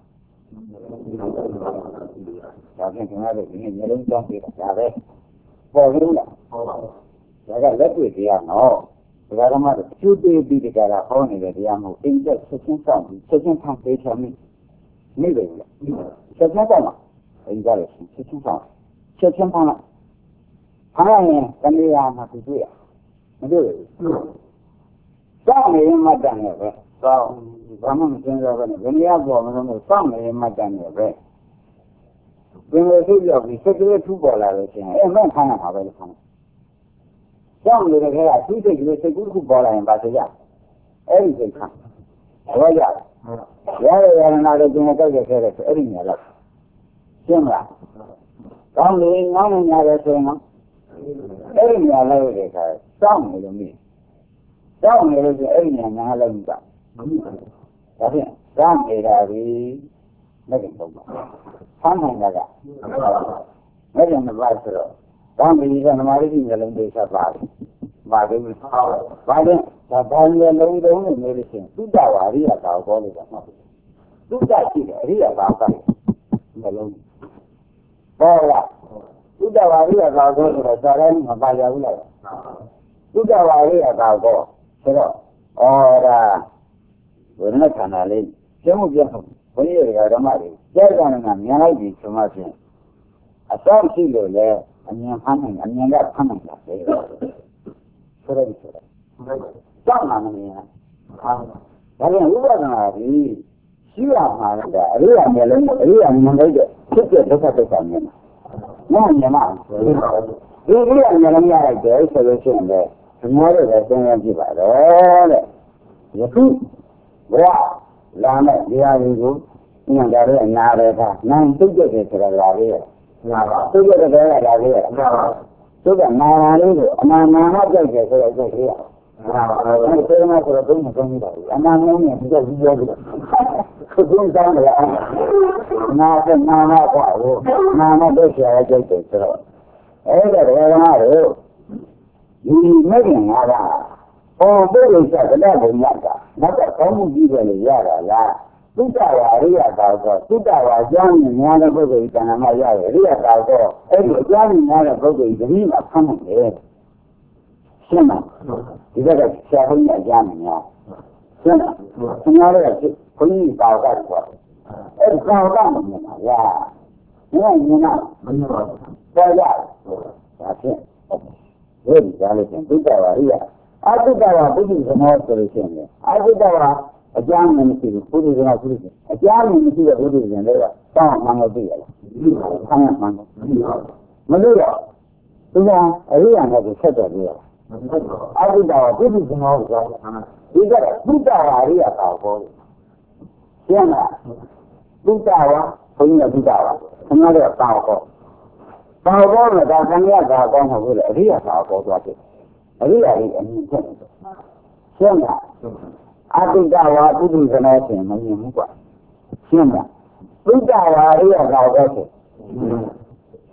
ဒါဖြင့်ကျွန်တော်တို့ဒီနေ့မျိုးလုံးတောင်းပြတာဒါပဲပေါ်လို့လားဟုတ်ပါဘူးဒါကလက်တွေ့တရားနော်ဒါကမှကျူးသေးပြီးတကယ်ဟောနေတဲ့တရားမဟုတ်အင်းချက်ဆက်ချင်းဆောင်ပြီးဆက်ချင်းဖန်ပေးချင်နေတယ်လေဆက်ချင်းဆောင်မှာအင်းကြလို့ဆက်ချင်းဆောင်ဆက်ချင်းဖန်လာဖန်ရင်တဏှာမှာသူတွေ့ရမတွေ့ဘူးစောင့်နေမှတန်တယ်ပဲစောင့်ဘာမှမစဉ်းစားဘဲနဲ့ဘယ်နေရာပေါ်မလို့စောင့်နေမှတန်တယ်ပဲပင်လို့သူ့ရောက်ပြီးစက်ကလေးထူပေါ်လာလို့ရှိရင်အဲ့မဲ့ဖန်ရမှာပဲလို့ဖန်ကြောင့်လည်းခဲကသူ့စိတ်ကလေးစိတ်ကူးတစ်ခုပေါ်လာရင်ပါစေရအဲ့ဒီစိတ်ခံဘောရရရနာလို့ကျင်တော့ကြက်ခဲတယ်ဆိုအဲ့ဒီနေရာလောက်ရှင်းမလားကောင်းလေငောင်းနေရတယ်ဆိုရင်အဲ့ဒီနေရာလောက်ရဲ့ခါစောင့်နေလို့မြည်စောင့်နေလို့ဆိုအဲ့ဒီနေရာငါလောက်မြည်ပါဒါဖြင့်စောင့်နေတာဒီမဲ့ခင်တော့ဖမ်းနိုင်တာကမဲ့ခင်မပါဆိုတော့ကောင်းပြီကနမရိတိမျိုးလုံးသိချပါတယ်။ပါတယ်ဘာလဲဒါဘာလဲလုံးလုံးနဲ့နေလို့ရှိရင်သုတ္တဝါရိယသာကိုလို့ပါနော်။သုတ္တရှိတယ်အရိယသာကမျိုးလုံးပေါ်လာသုတ္တဝါရိယသာကိုဆိုတော့ဇာတ်တိုင်းမပါရဘူးလား။သုတ္တဝါရိယသာကိုဆိုတော့ဒါဝိညာဉ်ခန္ဓာလေးကျုံ့ပြတ်ဘုန်းကြီးတွေကဓမ္မတွေကြားကြနေတာမြန်လိုက်ပြီဆိုမှဖြင့်အစောင့်ရှိလို့လေအမြင်ဖမ်းနိုင်အမြင်ကဖမ်းနိုင်တာလေဆိုတော့ကြောက်မှမမြင်ဒါပြန်ဥပဒနာကြီးရှိရမှာလေအရိယာမျိုးလုံးအရိယာမြင်လိုက်တဲ့ဖြစ်တဲ့ဒုက္ခဒုက္ခမြင်တာမဟုတ်မြင်မှာဒီအရိယာမျိုးလုံးရလိုက်တယ်ဆိုလို့ရှိရင်လည်းဒီမှာတော့စဉ်းစားကြည့်ပါတော့တဲ့ယခုဘဝလာမဲ့တရားတွေကိုဉာဏ်ကြတဲ့အနာပဲကနိုင်တုတ်တဲ့ဆိုတာလာလေးရဲ့နာပါတုတ်တဲ့တဲ့လာလေးရဲ့နာပါတုတ်ကနာလာလေးကိုအနာနာမှကြိုက်တယ်ဆိုတော့ကြိုက်ရနာပါအဲ့ဒီမှာဆိုတော့ဘုံမကောင်းဘူးအနာနုံးနဲ့ဒီကကြီးပြောတယ်ခုဘုံတောင်းတယ်နာတဲ့နာနာကွာဟိုနာမတော့ဆရာကြိုက်တယ်ဆိုတော့အဲ့ဒါဓမ္မတို့ဒီမဲ့ခင်ငါကပုဂ္ဂိုလ်ကတည်းကဘုံရတာနောက်တော့ကောင်းမှုကြီးတယ်လို့ရတာလားသုတ္တဝါရိယသာတော့သုတ္တဝါအကြောင်းနဲ့များတဲ့ပုဂ္ဂိုလ်ကဏ္ဍမှာရတယ်ရိယသာတော့အဲ့ဒီအကြောင်းနဲ့များတဲ့ပုဂ္ဂိုလ်ဒီမှာဖမ်းနိုင်တယ်ရှင်းမဒီကဆရာဘုန်းကြီးအကြောင်းနဲ့များရှင်းမခင်ဗျားတို့ကဘုန်းကြီးပါတော့ကွာအဲ့ဒီပါတော့မမြင်ပါဗျာမြင်မမြင်ပါဘူးပေါ်ရဒါဖြင့်ဒီကြားလို့ရှင်သုတ္တဝါရိယအသုတ္တဝါပုဂ္ဂိုလ်သမောဆိုလို့ရှိရင်အသုတ္တဝါအကြောင်းနဲ့မရှိဘူးဘုရားကဘုရားအကြောင်းနဲ့မရှိတဲ့ဘုရားရှင်တွေကတောင်းမှမသိရလားဆန်းမှန်မလို့တော့သူကအရိယာနဲ့ကိုဆက်တော်ပြီးရအဘိဓါဝပုဒ်ဇမောဆိုဒီကဘုဒ္ဓဝါရိယသာဘောရှင်းလားဘုဒ္ဓဝါဘုရားဘုဒ္ဓဝါခဏတော့သာဘောသာဘောနဲ့ဒါကံရသာဘောမဟုတ်ဘူးလေအရိယာသာဘောသွားတယ်အရိယာကြီးအမြင်ချက်ရှင်းလားအတုတ္တဝါပုဒ်ဇမောဆိုရင်မမြင်ဘူးကွာရှင်းလားသုတ္တဝါရိယသာဘောဆို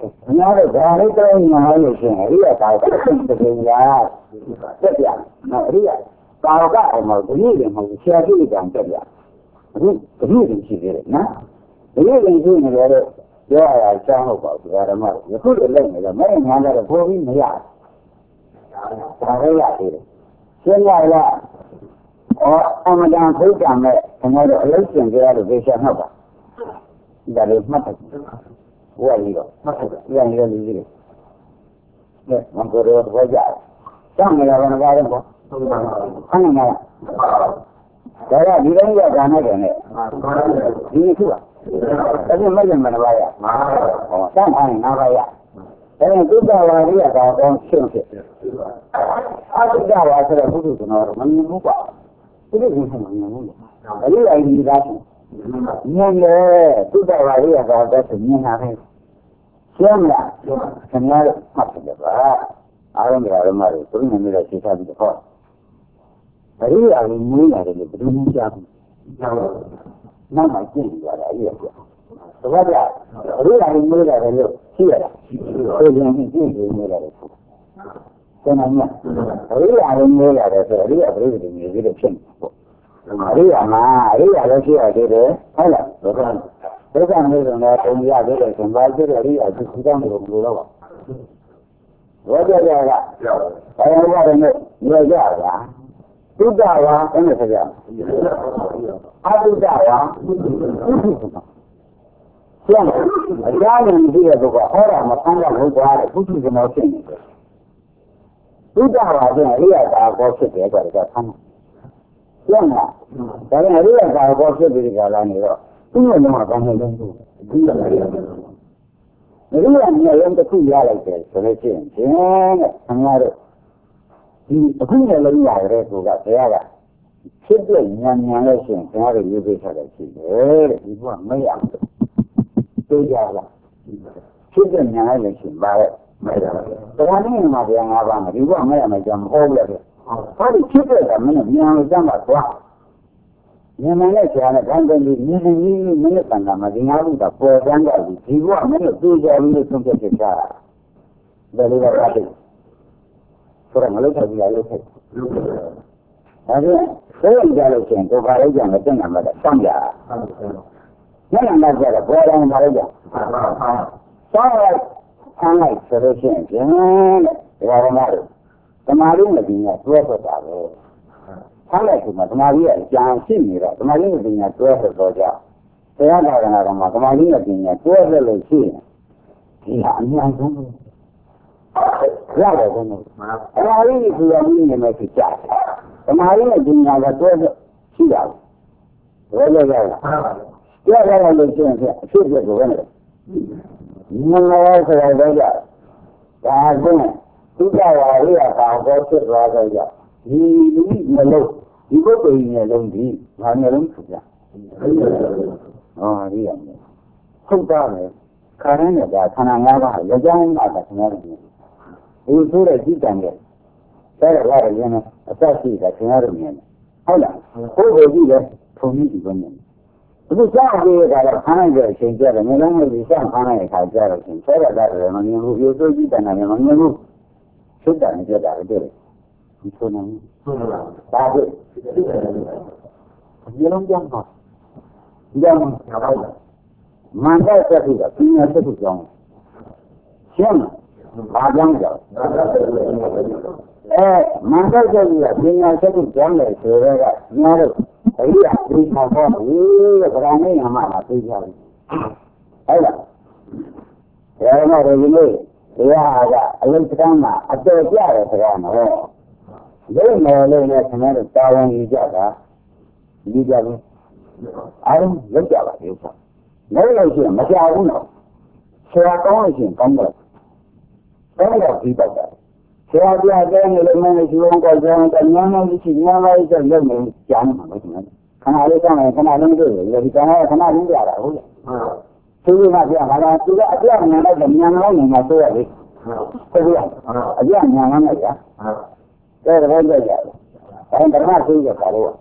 Now the Granite in Malaysia, Ria Tao, Ria Tao, and the reading of the Shaggy and Telia. The reading she did it, now. The reading doing it, there are channel about the mother. You put a leg in the main hand of the boy in the yard. Senya or Amadan program, another election, there are the Shanaba. That is nothing. Where you go? Then you really do. Yes, one go to the job. Some of them are going to go. I don't know. There are the only one in it. You too. Doesn't make them away. Sometimes not away. Then do the idea about them shoot it. I think that was a good to know when you move out. It isn't him. I really need that. Do the idea about that and you have it. Siamla, can you have it? I don't know how to put in the sheet of the court. I really mean that in the beginning job. Not my thing, what I hear. So what I really made that a little here. So you made that. Then I know. I really made that as a real breathing is a change. Maria, I did it. Hello. There's a reason that we are there and why did I just don't go. What did I got? I don't know. You're there. Do that one, and I do that one. A giant here to go home, a kind of water, which is the most thing. Do that one, here, I'll go sit there, but I come. Young, but I realize I'll go sit with the Galani. You know what I'm going to do. The reason I am the 2 years like this, so they change. I'm not the opinion of the other who got the other. Simply, young nation, not a new bit of it. It was me up. Children, young nation, by it. But I mean, my young Havana, you want me to make them all of it. How do children are men, young Zamba? You manage to have a company, minutes and I'm a young the poor younger. You want me to do your little competition. The river party. For a little bit, I look at it. I mean, very jealous and go by a young thing about the Sanya. Then I'm not there, boy, I'm not there. So, I like solutions, they are married. The Marine being a dwarf of our. I like to Maria, John Senior, the Marine being a dwarf of our job. They are not another Maria being a dwarf of our team. Yeah, rather than and I really feel to make it chat. The Marina didn't have a good see out. Yeah, I understand. Should get the winner. No, I read that. I have been. Two guys are here, I'll go sit rather than he alone. You go to him alone, I'm alone for that. Oh, really? So bad. Karen, that can I have a young mother. You do a deep and get. That's a lot of especially that you have me. Hold on. Who will be there for me to go in? If you can't do that, I can't get a change. And you don't have to say, I can't get a change. So that you do deep and I'm on you. Should that get out of it? You should know. That's it. You don't jump off. Young, Manda Sativa, Pina Sativa. Shema. Aganga. Manda Sativa, Pina Sativa, Nara, Ria, 3 months, but I mean, I'm not 3 years. Ella. They are not really. They are a little drama, a bit of drama. They know they have a thousand you got it. I don't look at it. No, I don't know. So I can't see Congress. All of people there. So I be again, the man is wrong or wrong, and none of this is never is a living gentleman. Can I look on it? Can I do it? You cannot do that. So we have to do another young woman, my story. So we are again, young woman. They're very good. And the master is a fellow.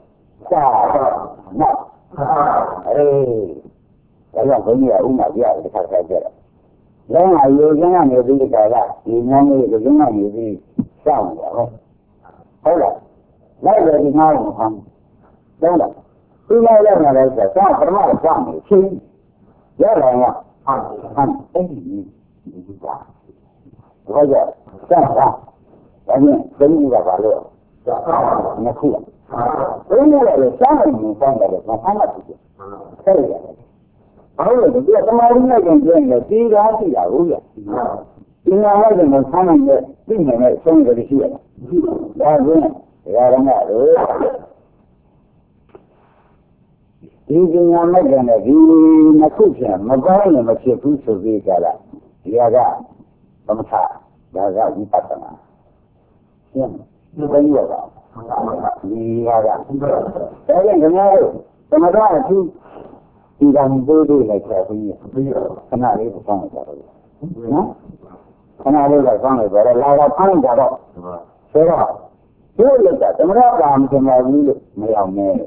No. Hey, I don't know. Then I use an movie that you know me the movie sound. Hold up. That is not one. Don't it? You know that is a sound from my family. See? You're I'm thinking you got. Roger, stand up. I mean, then you have a little. Naku. When you are a sound, you find that it's not much. Say it. Oh, the Tamarian doing the big idea. In our the common thing, somebody here. That's it. They are not. Using a megan of the Nakusan, Magana, but your food to be gala. Yaga, Amata, Yaga, Patana. You can hear that. Yaga. Saying the matter, the Madonna too. You can do like that. Cannot live upon it. No? Cannot live upon it, but a lot of time got up. So, you look at the Madonna to my view, may I may.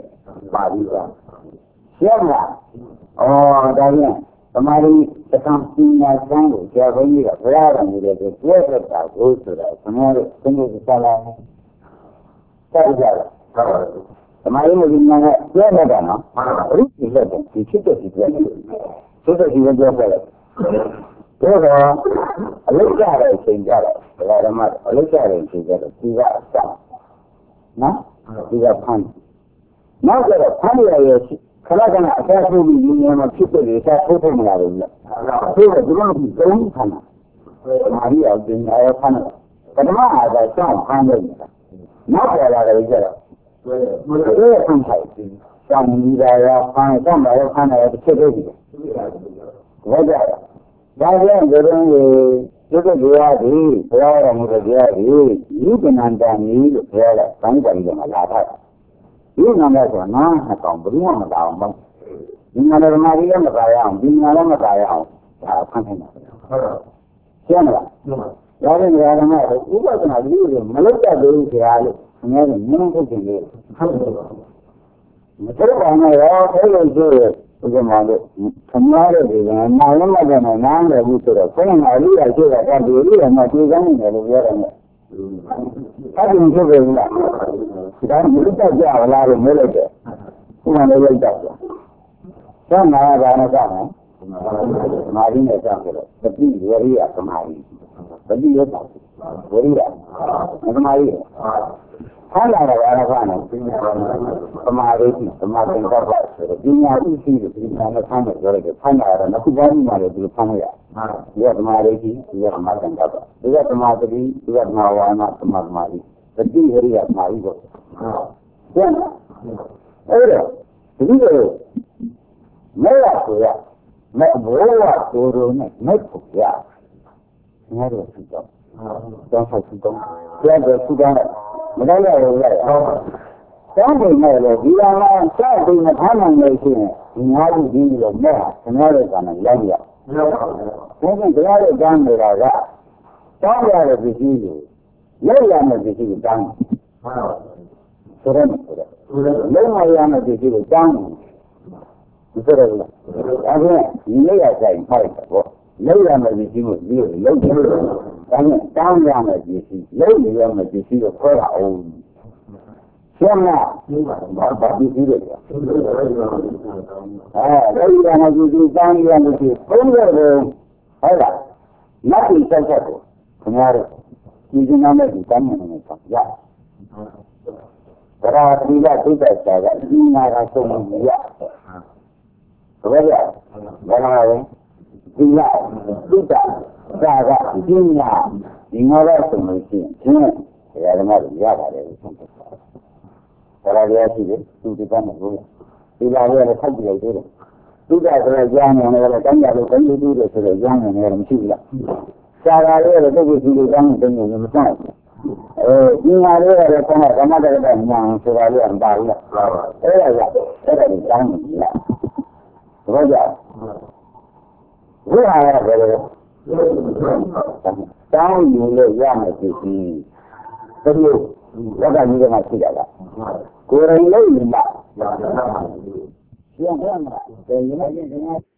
Siapa? Oh, dah kemarin sekampinya sanggup siapa ini tak berapa ni dia dia tak betul dah. Kemarin tunggu kesalahan. Tak jalan. Kemarin mungkin mana dia ada no. Rugi saja. Itu sih. Sudah juga jalan. Terus aluka ada senjata. Kalau mana aluka ada senjata tidak sah. Nah, tidak pan. Nah, kalau pan ya kalau kan saya pun ini yang kita lihat foto mengarut. Saya juga belum pana. Mari ada saya pana. Kenapa ada sang pana? Nah, ada juga. Saya pun tahu. Sang dia pana, sang dia pana itu sebab. Wajah. Wajah orang juga dia di, orang dia di. Ini penanda ni dia tanggal yang ada. Ini nama mana? Kaum beri nama kaum. Ini nama Maria Maria. Ini nama Maria. Apa ni? Siapa? Jadi orang mana? Ibu tu nak lihat Malaysia dulu siapa? Ni mana tu tinggi? Macam mana ya? Saya juga macam kemarin dia malam ada nama begitu. Saya nak lihat juga kan dia nak juga ni orang. Tapi mungkin berbeza. Dan kita jauh lari mereka. Cuma mereka jauh. Sama ada apa? Mari ni jauh. Tapi waria kemari. Tapi dia tak. Waria. Kemari. Kalau ada apa? Kemari ni. Kemari apa? Ini aku sih. Ini sama mereka. Mana ada? Nak bagi mana dulu mana? Dia kemari ni. Dia kemari apa? Dia kemari. Dia mawana kemari. Jadi hari apa mari tu? Ya. Ada. Jadi mereka tu ya. Mereka turun ni. Mereka ya. Mereka sudah. Jangan sudah. Jangan sudah. Mereka ya. Jangan mereka. Dia orang saya dengan anak mereka. Ini hari ini mereka. Mereka kan yang ya. Mungkin dia jangan mereka. Jangan ada begitu. Yang begitu jangan. Surat. Yang begitu jangan. Surat. Apa? Ini ya saya tahu. Yang begitu dia. Yang begitu. Yang begitu orang. Siapa? Bapa begitu. Yang begitu jangan begitu. Orang. Ada. Nanti saya tu. Kemarin. Ini nama kita ni ya. Kalau tidak saja, ini rasa ya. Kemudian, kalau tidak saja, ini rasa mungkin. Ya, ada ya ada. Kalau dia sih, itu kan boleh. Tidak ada lagi itu. Tidak ada jangan ada kan ada kan itu sudah jangan ada mesti lah. Cara dia itu juga jangan tengok macam. Ini ada kan ada yang sudah yang baru lah. Ada jangan lah. Wajah. Bukan ada. Tahu ni yang mesti. Tapi Wajah juga masih ada. Kurang lain tak. Yang mana? Yang mana?